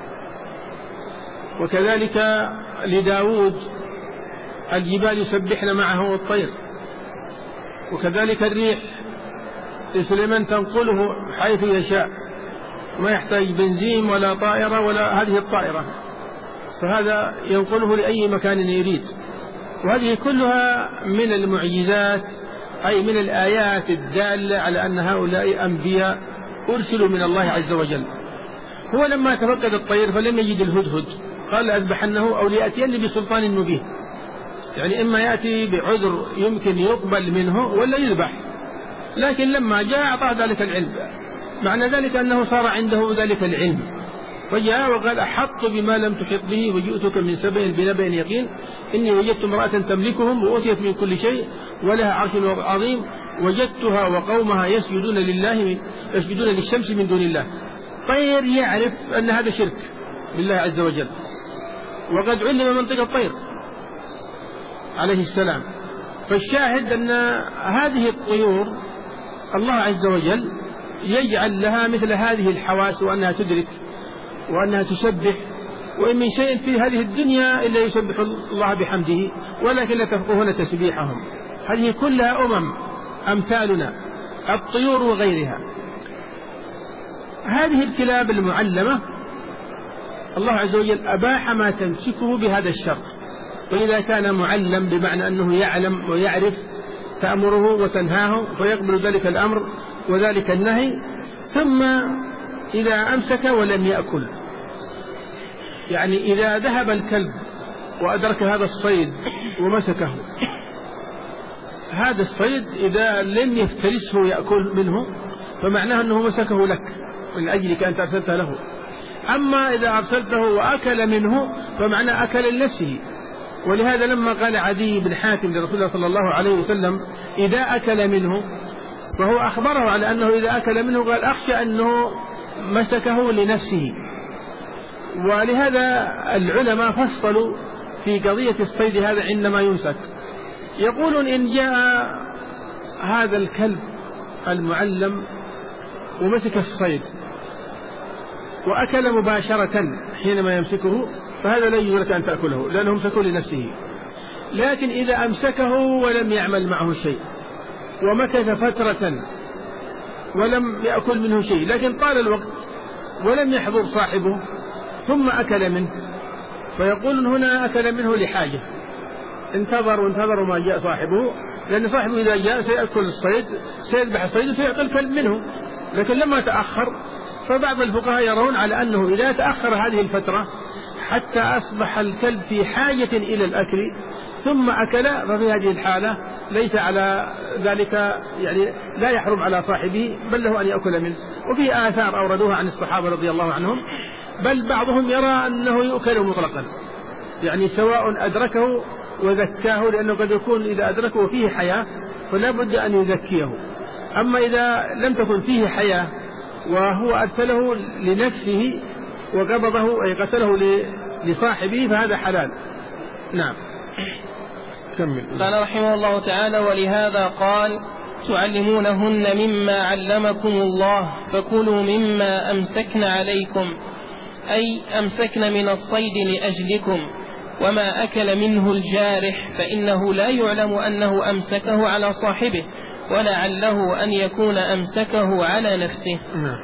S2: وكذلك لداود الجبال يسبحن معه والطير، وكذلك الريح لسليمان تنقله حيث يشاء، ما يحتاج بنزين ولا طائرة ولا هذه الطائرة، فهذا ينقله لأي مكان يريد. وهذه كلها من المعجزات، أي من الآيات الدالة على أن هؤلاء أنبياء أرسلوا من الله عز وجل. هو لما تفقد الطير فلم يجد الهدهد، قال أذبحنه أو ليأتين بسلطان مبين، يعني إما يأتي بعذر يمكن يقبل منه ولا يذبح. لكن لما جاء أعطاه ذلك العلم، معنى ذلك أنه صار عنده ذلك العلم، فجاء وقال أحط بما لم تحط به وجئتك من سبأ بنبأ يقين إني وجدت امرأة تملكهم وأوتيت من كل شيء ولها عرش عظيم وجدتها وقومها يسجدون لله يسجدون للشمس من دون الله. طير يعرف أن هذا شرك بالله عز وجل، وقد علم منطق الطير عليه السلام. فالشاهد أن هذه الطيور الله عز وجل يجعل لها مثل هذه الحواس، وأنها تدرك وأنها تسبح، وإن من شيء في هذه الدنيا إلا يسبح الله بحمده ولكن لا تفقهون تسبيحهم. هذه كلها أمم أمثالنا الطيور وغيرها. هذه الكلاب المعلمة الله عز وجل أباح ما تمسكه بهذا الشرط، وإذا كان معلم بمعنى أنه يعلم ويعرف تأمره وتنهاه فيقبل ذلك الأمر وذلك النهي. ثم إذا أمسك ولم يأكل، يعني إذا ذهب الكلب وأدرك هذا الصيد ومسكه، هذا الصيد إذا لم يفترسه يأكل منه فمعناه أنه مسكه لك من أجلك أنت أرسلته له. أما إذا أرسلته وأكل منه فمعناه أكل لنفسه. ولهذا لما قال عدي بن حاتم لرسول الله صلى الله عليه وسلم إذا أكل منه، فهو أخبره على أنه إذا أكل منه قال أخشى أنه مسكه لنفسه. ولهذا العلماء فصلوا في قضية الصيد هذا عندما يمسك، يقولون إن جاء هذا الكلب المعلم ومسك الصيد وأكل مباشرة حينما يمسكه فهذا لا يجوز لك أن تأكله لأنه مسكه لنفسه. لكن إذا أمسكه ولم يعمل معه شيء ومكث فترة ولم يأكل منه شيء، لكن طال الوقت ولم يحضر صاحبه ثم أكل منه، فيقول هنا أكل منه لحاجة، انتظر وانتظر ما جاء صاحبه، لأن صاحبه إذا جاء سيأكل الصيد سيذبح الصيد فيعطي الكلب منه. لكن لما تأخر فبعض الفقهاء يرون على أنه إذا تأخر هذه الفترة حتى أصبح الكلب في حاجة إلى الأكل ثم أكل، ففي هذه الحالة ليس على ذلك، يعني لا يحرم على صاحبه بل له أن يأكل منه. وفي آثار أوردوها عن الصحابة رضي الله عنهم، بل بعضهم يرى أنه يؤكل مطلقا، يعني سواء أدركه وذكاه، لأنه قد يكون إذا أدركه فيه حياة فلا بد أن يذكيه. أما إذا لم تكن فيه حياة وهو أرسله لنفسه وقبضه أي قتله لصاحبه فهذا حلال. نعم كمل.
S1: قال رحمه الله تعالى: ولهذا قال: تعلمونهن مما علمكم الله فكلوا مما أمسكن عليكم، أي أمسكن من الصيد لأجلكم، وما أكل منه الجارح فإنه لا يعلم أنه أمسكه على صاحبه ولعله أن يكون أمسكه على نفسه.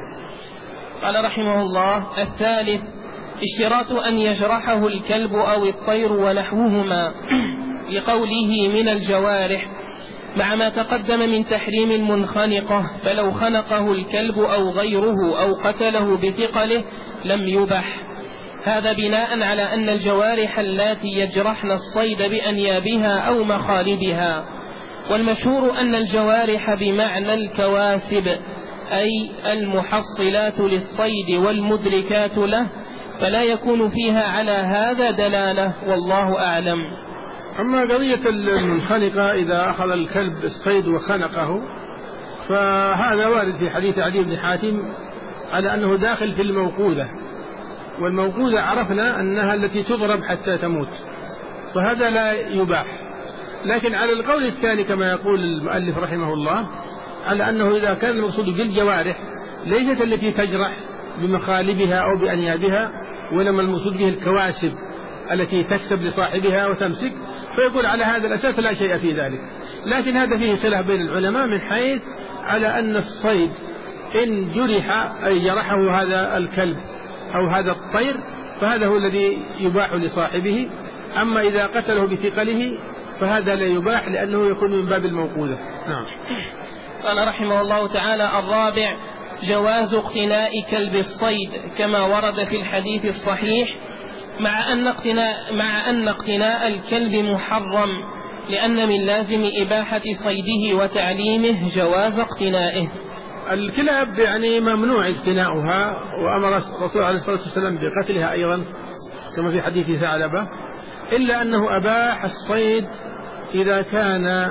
S1: قال رحمه الله: الثالث اشتراط أن يجرحه الكلب أو الطير ونحوهما لقوله من الجوارح، مع ما تقدم من تحريم المنخنقة، فلو خنقه الكلب أو غيره أو قتله بثقله لم يبح. هذا بناء على أن الجوارح اللاتي يجرحن الصيد بأنيابها أو مخالبها. والمشهور أن الجوارح بمعنى الكواسب، أي المحصلات للصيد والمدركات له، فلا يكون فيها على هذا دلالة، والله أعلم.
S2: أما قضية المنخنقة إذا أخذ الكلب الصيد وخنقه فهذا وارد في حديث عدي بن حاتم على أنه داخل في الموقوذة، والموقوذة عرفنا أنها التي تضرب حتى تموت، فهذا لا يباح. لكن على القول الثاني كما يقول المؤلف رحمه الله، على أنه إذا كان المقصود بالجوارح ليست التي تجرح بمخالبها أو بأنيابها، وإنما المقصود به الكواسب التي تكسب لصاحبها وتمسك، فيقول على هذا الأساس لا شيء في ذلك. لكن هذا فيه خلاف بين العلماء من حيث على أن الصيد إن جرح أي جرحه هذا الكلب أو هذا الطير فهذا هو الذي يباح لصاحبه، أما إذا قتله بثقله فهذا لا يباح لأنه يكون من باب الموقوذة. نعم.
S1: قال رحمه الله تعالى: الرابع جواز اقتناء كلب الصيد كما ورد في الحديث الصحيح، مع أن اقتناء, مع أن اقتناء الكلب محرم، لأن من لازم إباحة صيده وتعليمه جواز اقتنائه.
S2: الكلاب يعني ممنوع اقتناؤها، وأمر الرسول عليه الصلاة والسلام بقتلها أيضا كما في حديث ثعلبة، إلا أنه أباح الصيد إذا كان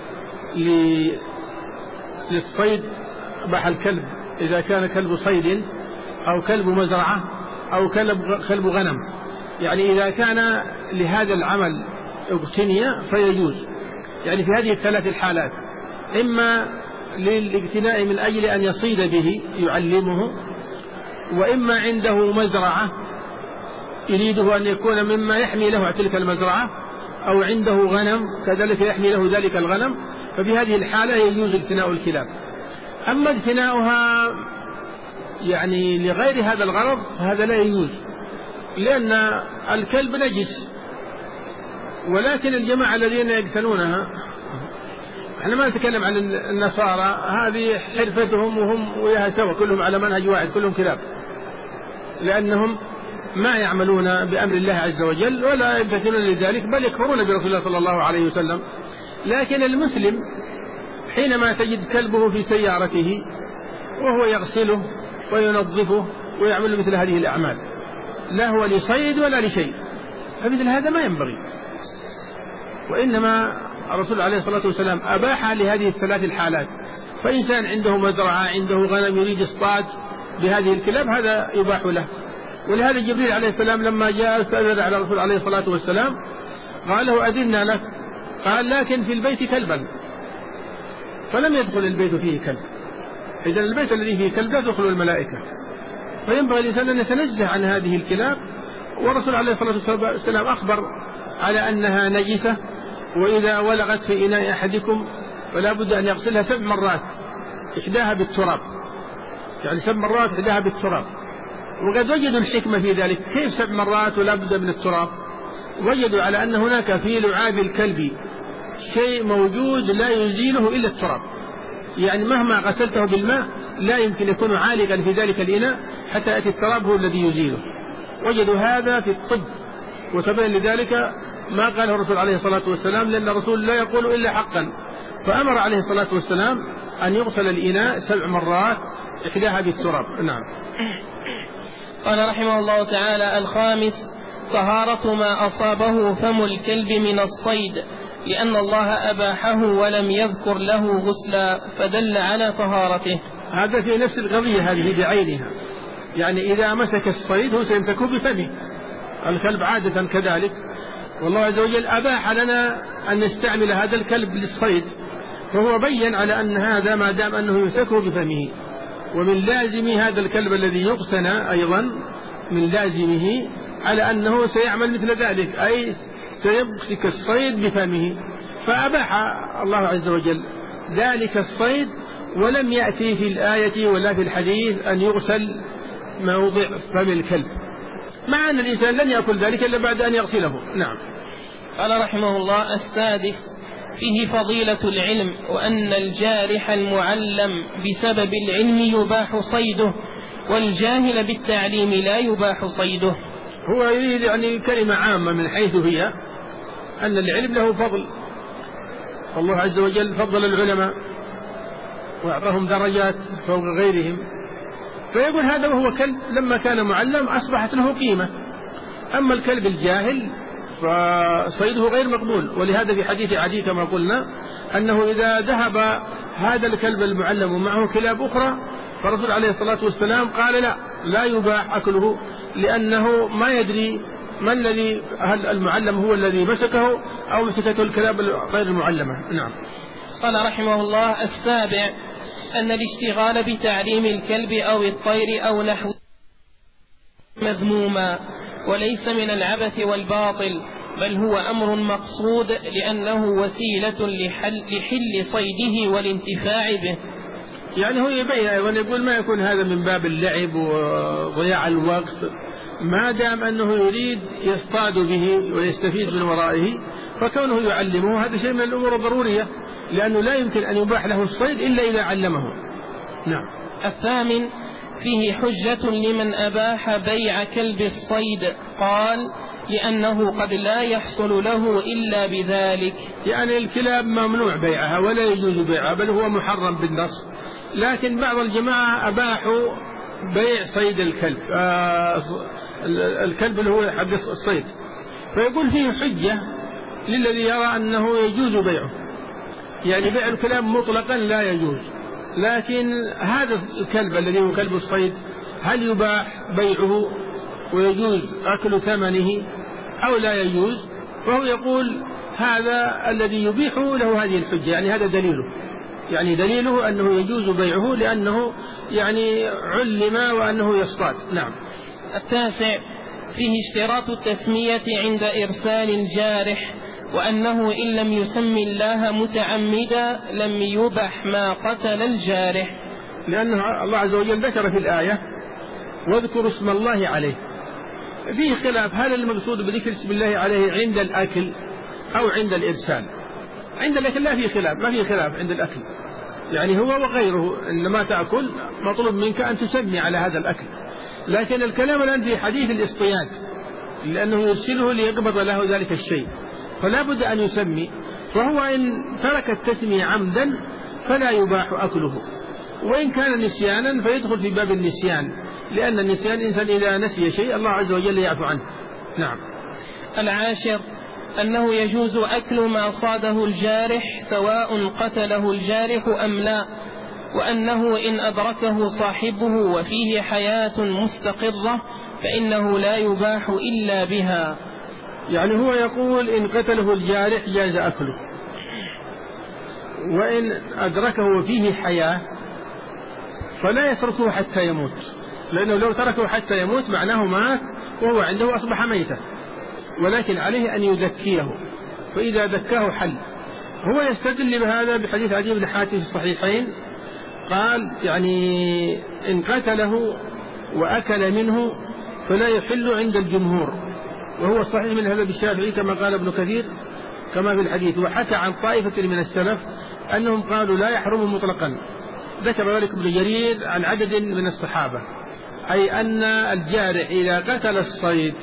S2: للصيد، أباح الكلب إذا كان كلب صيد أو كلب مزرعة أو كلب, كلب غنم، يعني إذا كان لهذا العمل اقتنية فيجوز، يعني في هذه الثلاث الحالات: إما للاقتناء من أجل أن يصيد به يعلمه، وإما عنده مزرعة يريده أن يكون مما يحمي له تلك المزرعة، أو عنده غنم كذلك يحمي له ذلك الغنم، ففي هذه الحالة يجوز اقتناء الكلاب. أما اقتناؤها يعني لغير هذا الغرض هذا لا يجوز، لأن الكلب نجس. ولكن الجماعة الذين يقتنونها، احنا ما نتكلم عن النصارى، هذه حرفتهم وهم وياها سوا، كلهم على منهج واحد، كلهم كلاب، لأنهم ما يعملون بأمر الله عز وجل ولا يمتثلون لذلك، بل يكفرون برسول الله صلى الله عليه وسلم. لكن المسلم حينما تجد كلبه في سيارته وهو يغسله وينظفه ويعمل مثل هذه الأعمال، لا هو لصيد ولا لشيء، فمثل هذا ما ينبغي. وإنما الرسول عليه الصلاة والسلام أباح لهذه الثلاث الحالات، فإنسان عنده مزرعة عنده غنم يريد يصطاد بهذه الكلاب هذا يباح له. ولهذا جبريل عليه السلام لما جاء استأذن على الرسول عليه الصلاة والسلام قال له: أذنا لك، قال: لكن في البيت كلبا، فلم يدخل البيت فيه كلب. إذا البيت الذي فيه كلب لا تدخل الملائكة، فينبغي الإنسان أن يتنزه عن هذه الكلاب. والرسول عليه الصلاة والسلام أخبر على أنها نجسة، وإذا ولغت في إناء أحدكم فلا بد أن يغسلها سبع مرات إحداها بالتراب، يعني سبع مرات إحداها بالتراب. وقد وجدوا الحكمة في ذلك، كيف سبع مرات ولا بد من التراب؟ وجدوا على أن هناك في لعاب الكلب شيء موجود لا يزيله إلا التراب، يعني مهما غسلته بالماء لا يمكن يكون عالقا في ذلك الإناء حتى يأتي التراب هو الذي يزيله. وجدوا هذا في الطب، وتبين لذلك ما قاله الرسول عليه الصلاة والسلام، لأن الرسول لا يقول إلا حقا، فأمر عليه الصلاة والسلام أن يغسل الإناء سبع مرات إحداها بالتراب. نعم.
S1: قال رحمه الله تعالى: الخامس طهارة ما أصابه فم الكلب من الصيد، لأن الله أباحه ولم يذكر له غسلا فدل على طهارته.
S2: هذا في نفس القضية هذه بعينها، يعني إذا مسك الصيد هو سيمسكه بفمه، الكلب عادة كذلك، والله عز وجل أباح لنا أن نستعمل هذا الكلب للصيد، فهو بين على أن هذا ما دام أنه يمسكه بفمه. ومن لازم هذا الكلب الذي يقتنى أيضا من لازمه على أنه سيعمل مثل ذلك، أي سيمسك الصيد بفمه، فأباح الله عز وجل ذلك الصيد، ولم يأتي في الآية ولا في الحديث أن يغسل موضع فم الكلب، مع أن الإنسان لن يأكل ذلك إلا بعد أن يغسله. نعم.
S1: قال رحمه الله: السادس فيه فضيلة العلم، وأن الجارح المعلم بسبب العلم يباح صيده، والجاهل بالتعليم لا يباح صيده.
S2: هو يريد يعني كلمة عامة من حيث هي أن العلم له فضل، الله عز وجل فضل العلماء وأعطاهم درجات فوق غيرهم، فيقول هذا وهو كلب لما كان معلم أصبحت له قيمة. أما الكلب الجاهل فصيده غير مقبول. ولهذا في حديث عدي كما قلنا أنه إذا ذهب هذا الكلب المعلم ومعه كلاب أخرى فالرسول عليه الصلاة والسلام قال لا لا يباح أكله، لأنه ما يدري ما الذي، هل المعلم هو الذي مسكه أو مسكته الكلاب غير المعلمة. نعم.
S1: قال رحمه الله: السابع أن الاشتغال بتعليم الكلب أو الطير أو نحو مذموما، وليس من العبث والباطل، بل هو أمر مقصود لأنه وسيلة لحل, لحل صيده والانتفاع به.
S2: يعني هو يبين أيضا يقول ما يكون هذا من باب اللعب وضياع الوقت، ما دام أنه يريد يصطاد به ويستفيد من ورائه فكونه يعلمه هذا شيء من الأمور الضرورية، لأنه لا يمكن أن يباح له الصيد إلا إذا علمه. نعم.
S1: الثامن فيه حجة لمن أباح بيع كلب الصيد، قال: لأنه قد لا يحصل له إلا بذلك.
S2: يعني الكلاب ممنوع بيعها ولا يجوز بيعها، بل هو محرم بالنص، لكن بعض الجماعة أباحوا بيع صيد الكلب، آه الكلب اللي هو حق الصيد، فيقول فيه حجة للذي يرى أنه يجوز بيعه. يعني بيع الكلاب مطلقا لا يجوز، لكن هذا الكلب الذي هو كلب الصيد هل يباح بيعه ويجوز أكل ثمنه أو لا يجوز؟ فهو يقول هذا الذي يبيحه له هذه الحجة، يعني هذا دليله، يعني دليله أنه يجوز بيعه لأنه يعني علم وأنه يصطاد. نعم.
S1: التاسع فيه اشتراط التسمية عند إرسال الجارح، وأنه إن لم يسم الله متعمدا لم يبح ما قتل الجارح،
S2: لأن الله عز وجل ذكر في الآية: واذكر اسم الله عليه. فيه خلاف هل المقصود بذكر اسم الله عليه عند الأكل أو عند الإرسال. عند الأكل لا فيه خلاف، ما فيه خلاف عند الأكل، يعني هو وغيره إنما تأكل مطلوب منك أن تسمي على هذا الأكل، لكن الكلام الآن في حديث الاصطياد، لأنه يرسله ليقبض له ذلك الشيء فلا بد أن يسمي، فهو إن ترك التسمية عمدا فلا يباح أكله، وإن كان نسيانا فيدخل في باب النسيان، لأن النسيان الإنسان إذا نسي شيء الله عز وجل يعفو عنه. نعم.
S1: العاشر أنه يجوز أكل ما صاده الجارح سواء قتله الجارح أم لا، وأنه إن أدركه صاحبه وفيه حياة مستقرة فإنه لا يباح إلا بها.
S2: يعني هو يقول إن قتله الجارح جاز أكله، وإن أدركه وفيه حياة فلا يتركه حتى يموت، لأنه لو تركه حتى يموت معناه مات وهو عنده أصبح ميتا، ولكن عليه أن يذكيه، فإذا ذكاه حل. هو يستدل بهذا بحديث عدي بن حاتم في الصحيحين، قال يعني إن قتله وأكل منه فلا يحل عند الجمهور، وهو صحيح من هذا الشافعي كما قال ابن كثير كما في الحديث. وحكى عن طائفة من السلف أنهم قالوا لا يحرم مطلقا، ذكر ذلك ابن جرير عن عدد من الصحابة، أي أن الجارح إذا قتل الصيد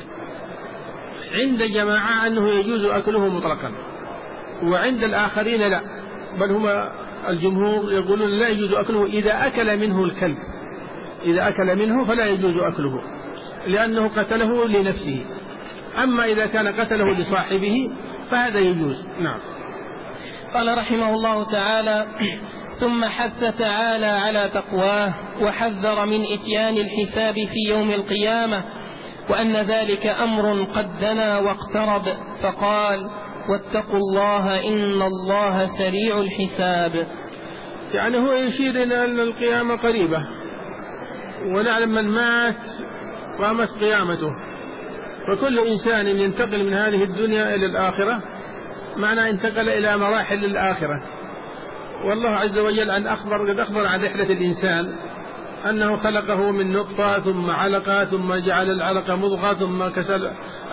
S2: عند جماعة أنه يجوز أكله مطلقا، وعند الآخرين لا، بل هما الجمهور يقولون لا يجوز أكله إذا أكل منه الكلب، إذا أكل منه فلا يجوز أكله لأنه قتله لنفسه، أما إذا كان قتله لصاحبه فهذا يجوز. نعم.
S1: قال رحمه الله تعالى: ثم حث تعالى على تقواه وحذر من إتيان الحساب في يوم القيامة، وأن ذلك أمر قد دنا واقترب، فقال: واتقوا الله إن الله سريع الحساب.
S2: يعني هو يشير إلى أن القيامة قريبة، ونعلم من مات قامت قيامته، فكل إنسان ينتقل من هذه الدنيا إلى الآخرة معنى انتقل إلى مراحل الآخرة. والله عز وجل عن أخبر قد أخبر عن رحلة الإنسان أنه خلقه من نطفة ثم علقة ثم جعل العلقة مضغة ثم كسل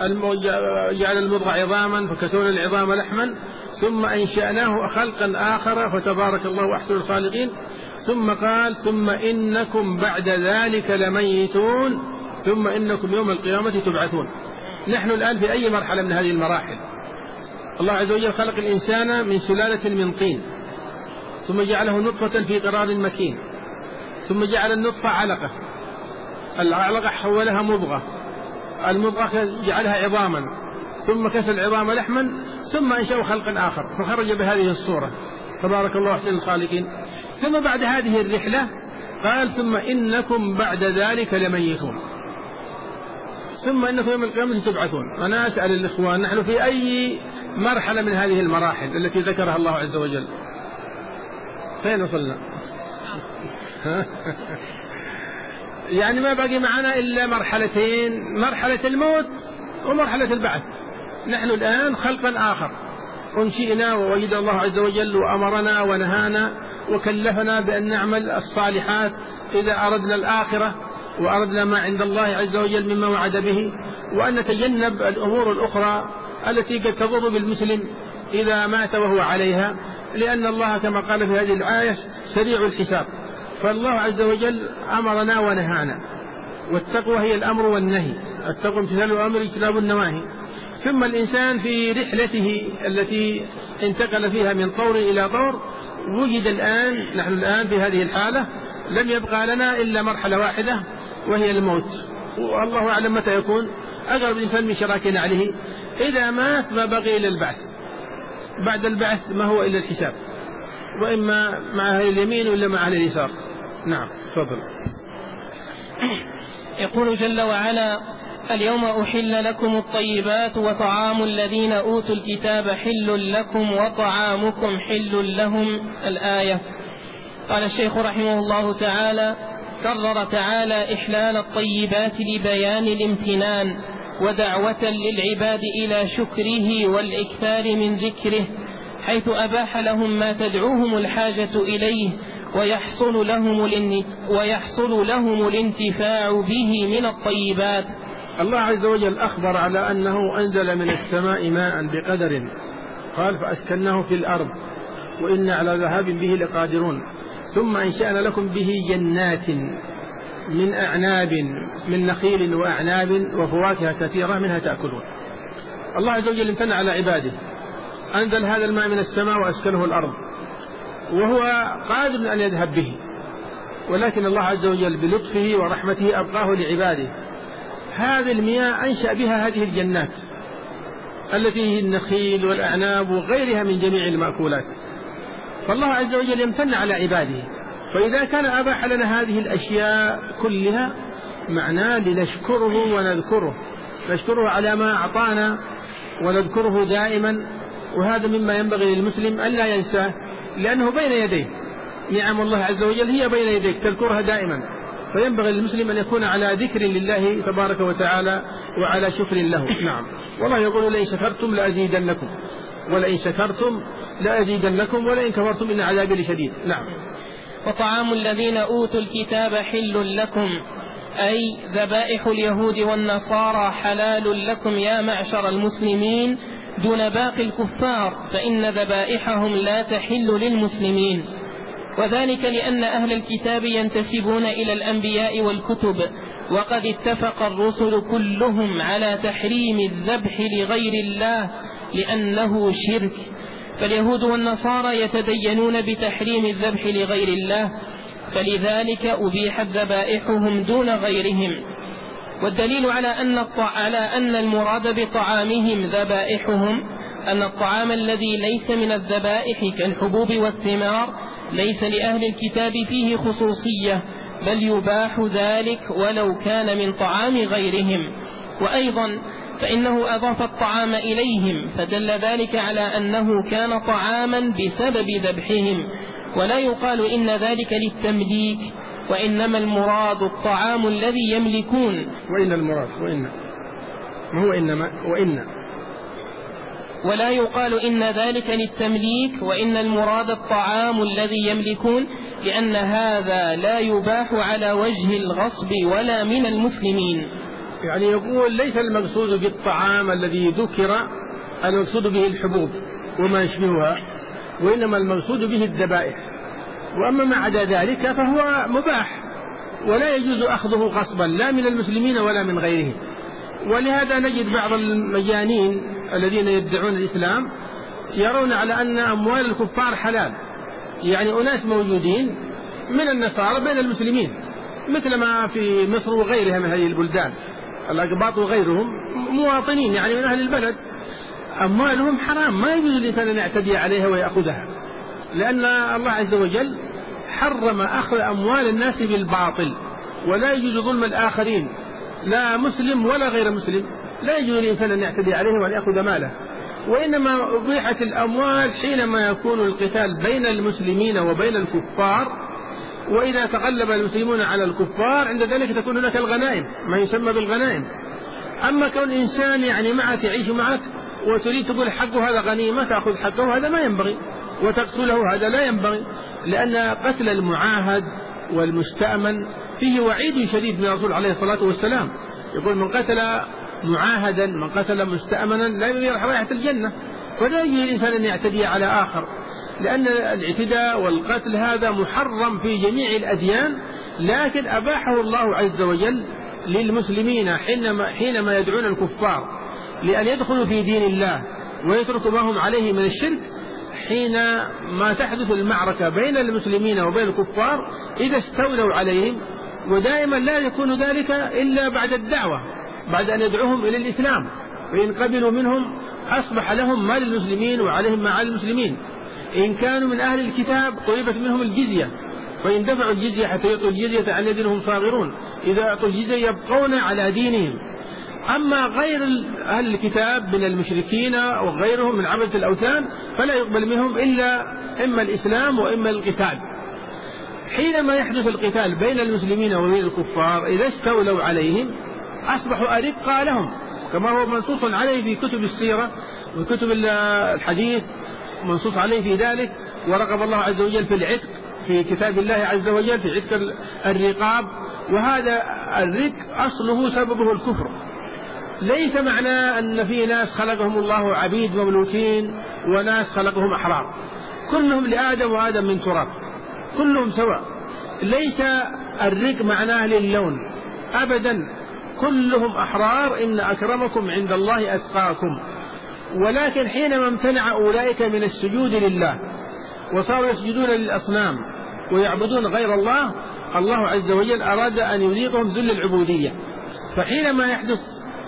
S2: جعل المضغة عظاما فكسونا العظام لحما ثم أنشأناه خلقا آخر فتبارك الله أحسن الخالقين، ثم قال: ثم إنكم بعد ذلك لميتون ثم إنكم يوم القيامة تبعثون. نحن الآن في أي مرحلة من هذه المراحل؟ الله عز وجل خلق الإنسان من سلالة من طين، ثم جعله نطفة في قرار مكين، ثم جعل النطفة علقة، العلقة حولها مضغة، المضغة جعلها عظاما، ثم كسى العظام لحما، ثم أنشأ خلقا آخر فخرج بهذه الصورة. تبارك الله أحسن الخالقين. ثم بعد هذه الرحلة قال ثم إنكم بعد ذلك لميتون، ثم إنكم يوم القيامة تبعثون. أنا أسأل الإخوان، نحن في أي مرحلة من هذه المراحل التي ذكرها الله عز وجل؟ فين وصلنا؟ يعني ما بقي معنا إلا مرحلتين، مرحلة الموت ومرحلة البعث. نحن الآن خلقا آخر، أنشئنا ووجد الله عز وجل وأمرنا ونهانا وكلفنا بأن نعمل الصالحات إذا أردنا الآخرة وأردنا ما عند الله عز وجل مما وعد به، وأن نتجنب الأمور الأخرى التي قد تضر بالمسلم إذا مات وهو عليها، لأن الله كما قال في هذه الآية سريع الحساب. فالله عز وجل أمرنا ونهانا، والتقوى هي الأمر والنهي، التقوى امتثال الأمر اجتناب النواهي. ثم الإنسان في رحلته التي انتقل فيها من طور إلى طور وجد الآن، نحن الآن في هذه الحالة لم يبقى لنا إلا مرحلة واحدة وهي الموت، والله أعلم متى يكون. أقرب الإنسان من شراكنا عليه إذا مات ما بقي إلا البعث، بعد البعث ما هو إلا الحساب، وإما مع أهل اليمين وإلا مع أهل اليسار. نعم تفضل.
S1: يقول جل وعلا اليوم أحل لكم الطيبات وطعام الذين أوتوا الكتاب حل لكم وطعامكم حل لهم. الآية. قال الشيخ رحمه الله تعالى كرر تعالى إحلال الطيبات لبيان الامتنان ودعوة للعباد إلى شكره والإكثار من ذكره، حيث أباح لهم ما تدعوهم الحاجة إليه ويحصل لهم, ويحصل لهم الانتفاع به من الطيبات.
S2: الله عز وجل أخبر على أنه أنزل من السماء ماء بقدر، قال فأسكناه في الأرض وإن على ذهاب به لقادرون، ثم أنشأنا لكم به جنات من أعناب من نخيل وأعناب وفواكه كثيرة منها تأكلون. الله عز وجل امتن على عباده، أنزل هذا الماء من السماء وأسكنه الأرض، وهو قادر أن يذهب به، ولكن الله عز وجل بلطفه ورحمته أبقاه لعباده. هذه المياه أنشأ بها هذه الجنات التي هي النخيل والأعناب وغيرها من جميع المأكولات. فالله عز وجل يمتن على عباده، فإذا كان أباح لنا هذه الأشياء كلها معناه لنشكره ونذكره، نشكره على ما أعطانا ونذكره دائما، وهذا مما ينبغي للمسلم أن لا ينساه، لأنه بين يديه نعم الله عز وجل، هي بين يديك تذكرها دائما، فينبغي للمسلم أن يكون على ذكر لله تبارك وتعالى وعلى شكر له. نعم. والله يقول لئن شكرتم لأزيدنكم ولئن شكرتم لأزيدنكم ولئن كفرتم إن عذابي لشديد. نعم.
S1: وطعام الذين أوتوا الكتاب حل لكم، أي ذبائح اليهود والنصارى حلال لكم يا معشر المسلمين دون باقي الكفار، فإن ذبائحهم لا تحل للمسلمين، وذلك لأن أهل الكتاب ينتسبون إلى الأنبياء والكتب، وقد اتفق الرسل كلهم على تحريم الذبح لغير الله لأنه شرك، فاليهود والنصارى يتدينون بتحريم الذبح لغير الله، فلذلك أبيحت ذبائحهم دون غيرهم. والدليل على أن, على أن المراد بطعامهم ذبائحهم أن الطعام الذي ليس من الذبائح كالحبوب والثمار ليس لأهل الكتاب فيه خصوصية، بل يباح ذلك ولو كان من طعام غيرهم. وأيضا فإنه أضاف الطعام إليهم، فدل ذلك على أنه كان طعاما بسبب ذبحهم، ولا يقال إن ذلك للتمليك، وإنما المراد الطعام الذي يملكون.
S2: وإن المراد وإن ما هو إنما وإن
S1: ولا يقال إن ذلك للتمليك، وإن المراد الطعام الذي يملكون، لأن هذا لا يباح على وجه الغصب ولا من المسلمين.
S2: يعني يقول ليس المقصود بالطعام الذي ذكر المقصود به الحبوب وما يشبهها، وإنما المقصود به الذبائح، وأما ما عدا ذلك فهو مباح ولا يجوز أخذه غصبا لا من المسلمين ولا من غيرهم. ولهذا نجد بعض المجانين الذين يدعون الإسلام يرون على أن أموال الكفار حلال، يعني أناس موجودين من النصارى بين المسلمين مثل ما في مصر وغيرها من هذه البلدان، الأقباط وغيرهم مواطنين يعني من أهل البلد، أموالهم حرام، ما يجوز الإنسان أن يعتدي عليها ويأخذها، لأن الله عز وجل حرم أخذ أموال الناس بالباطل، ولا يجوز ظلم الآخرين، لا مسلم ولا غير مسلم، لا يجوز الإنسان أن يعتدي عليه وأن يأخذ ماله. وإنما أبيحت الأموال حينما يكون القتال بين المسلمين وبين الكفار، وإذا تغلب المسلمون على الكفار عند ذلك تكون هناك الغنائم، ما يسمى بالغنائم. أما كون إنسان يعني معك يعيش معك وتريد تقول حقه هذا غنيمة تأخذ حقه، هذا ما ينبغي، وتقتله هذا لا ينبغي، لأن قتل المعاهد والمستأمن فيه وعيد شديد من الرسول عليه الصلاة والسلام، يقول من قتل معاهدا من قتل مستأمنا لا يريح رائحة الجنة. فلا يجوز الإنسان أن يعتدي على آخر، لأن الاعتداء والقتل هذا محرم في جميع الأديان، لكن أباحه الله عز وجل للمسلمين حينما, حينما يدعون الكفار لأن يدخلوا في دين الله ويتركوا ما هم عليه من الشرك، حينما تحدث المعركة بين المسلمين وبين الكفار إذا استولوا عليهم. ودائما لا يكون ذلك إلا بعد الدعوة، بعد أن يدعوهم إلى الإسلام، فإن قبلوا منهم أصبح لهم ما للمسلمين وعليهم ما على المسلمين. إن كانوا من أهل الكتاب طلبت منهم الجزية، فإن دفعوا الجزية حتى يعطوا الجزية عن يد هم صاغرون، إذا أعطوا الجزية يبقون على دينهم. أما غير أهل الكتاب من المشركين وغيرهم من عبدة الأوثان فلا يقبل منهم إلا إما الإسلام وإما القتال. حينما يحدث القتال بين المسلمين وبين الكفار إذا استولوا عليهم أصبحوا أرقا لهم، كما هو منصوص عليه في كتب السيرة وكتب الحديث، منصوص عليه في ذلك. ورغب الله عز وجل في العتق في كتاب الله عز وجل في عتق الرقاب، وهذا الرق أصله سببه الكفر. ليس معنى أن في ناس خلقهم الله عبيد مملوكين وناس خلقهم أحرار، كلهم لآدم وآدم من تراب، كلهم سواء. ليس الرق معناه للون أبدا، كلهم أحرار، إن أكرمكم عند الله أتقاكم. ولكن حينما امتنع أولئك من السجود لله وصاروا يسجدون للأصنام ويعبدون غير الله، الله عز وجل أراد أن يذيقهم ذل العبودية. فحينما يحدث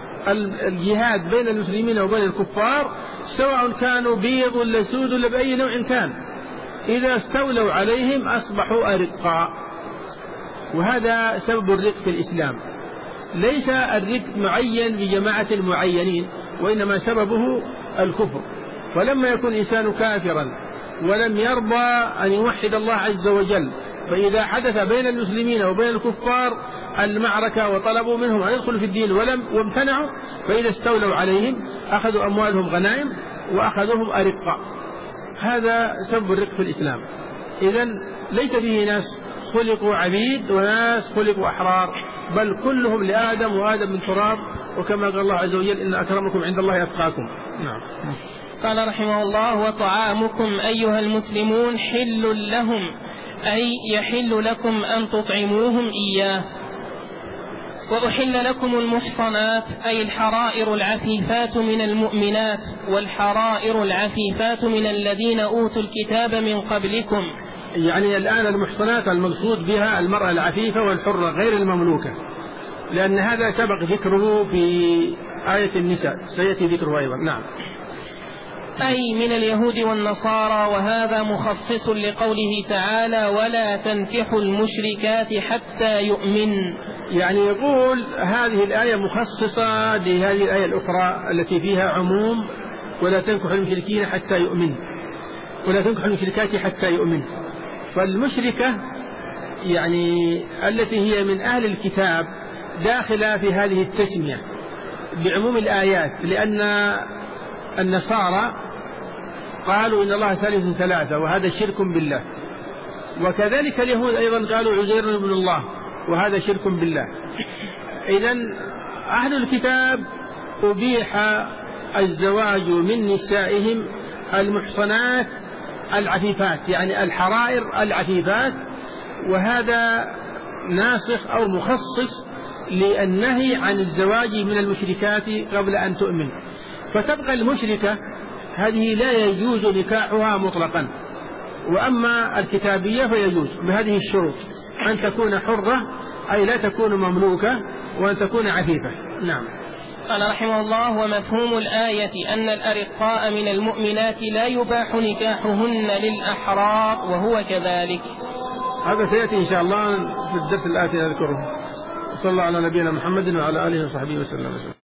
S2: الجهاد بين المسلمين وبين الكفار سواء كانوا بيض ولا سود ولا بأي نوع كان، إذا استولوا عليهم أصبحوا أرقاء. وهذا سبب الرق في الإسلام، ليس الرق معين بجماعة معينين، وإنما سببه الكفر. فلما يكون إنسان كافرا ولم يرضى أن يوحد الله عز وجل، فإذا حدث بين المسلمين وبين الكفار المعركة وطلبوا منهم أن يدخلوا في الدين ولم وامتنعوا، فإذا استولوا عليهم أخذوا أموالهم غنائم وأخذوهم أرقاء. هذا سبب الرق في الإسلام. إذن ليس فيه ناس خلقوا عبيد وناس خلقوا أحرار، بل كلهم لآدم وآدم من تراب، وكما قال الله عز وجل إن أكرمكم عند الله أتقاكم. نعم.
S1: قال رحمه الله: وطعامكم أيها المسلمون حل لهم، أي يحل لكم أن تطعموهم إياه. وأحل لكم المحصنات، أي الحرائر العفيفات من المؤمنات، والحرائر العفيفات من الذين أوتوا الكتاب من قبلكم.
S2: يعني الآن المحصنات المقصود بها المرأة العفيفة والحرة غير المملوكة، لأن هذا سبق ذكره في آية النساء، سيأتي ذكره أيضا. نعم.
S1: أي من اليهود والنصارى، وهذا مخصص لقوله تعالى: ولا تنكحوا المشركات حتى يؤمن.
S2: يعني يقول هذه الآية مخصصة لهذه الآية الأخرى التي فيها عموم: ولا تنكحوا المشركين حتى يؤمن، ولا تنكحوا المشركات حتى يؤمن. فالمشركة يعني التي هي من أهل الكتاب داخلة في هذه التسمية بعموم الآيات، لأن النصارى قالوا إن الله ثالث ثلاثة وهذا شرك بالله، وكذلك اليهود أيضا قالوا عزير ابن الله وهذا شرك بالله. إذن أهل الكتاب أبيح الزواج من نسائهم المحصنات العفيفات، يعني الحرائر العفيفات، وهذا ناسخ أو مخصص للنهي عن الزواج من المشركات قبل أن تؤمن. فتبقى المشركة هذه لا يجوز نكاحها مطلقا، وأما الكتابية فيجوز بهذه الشروط: أن تكون حرة أي لا تكون مملوكة وأن تكون عفيفة. نعم.
S1: قال رحمه الله: ومفهوم الآية أن الأرقاء من المؤمنات لا يباح نكاحهن للأحرار وهو كذلك.
S2: هذا سيأتي إن شاء الله في الدرس الآتي نذكره. صلى الله على نبينا محمد وعلى آله وصحبه وسلم.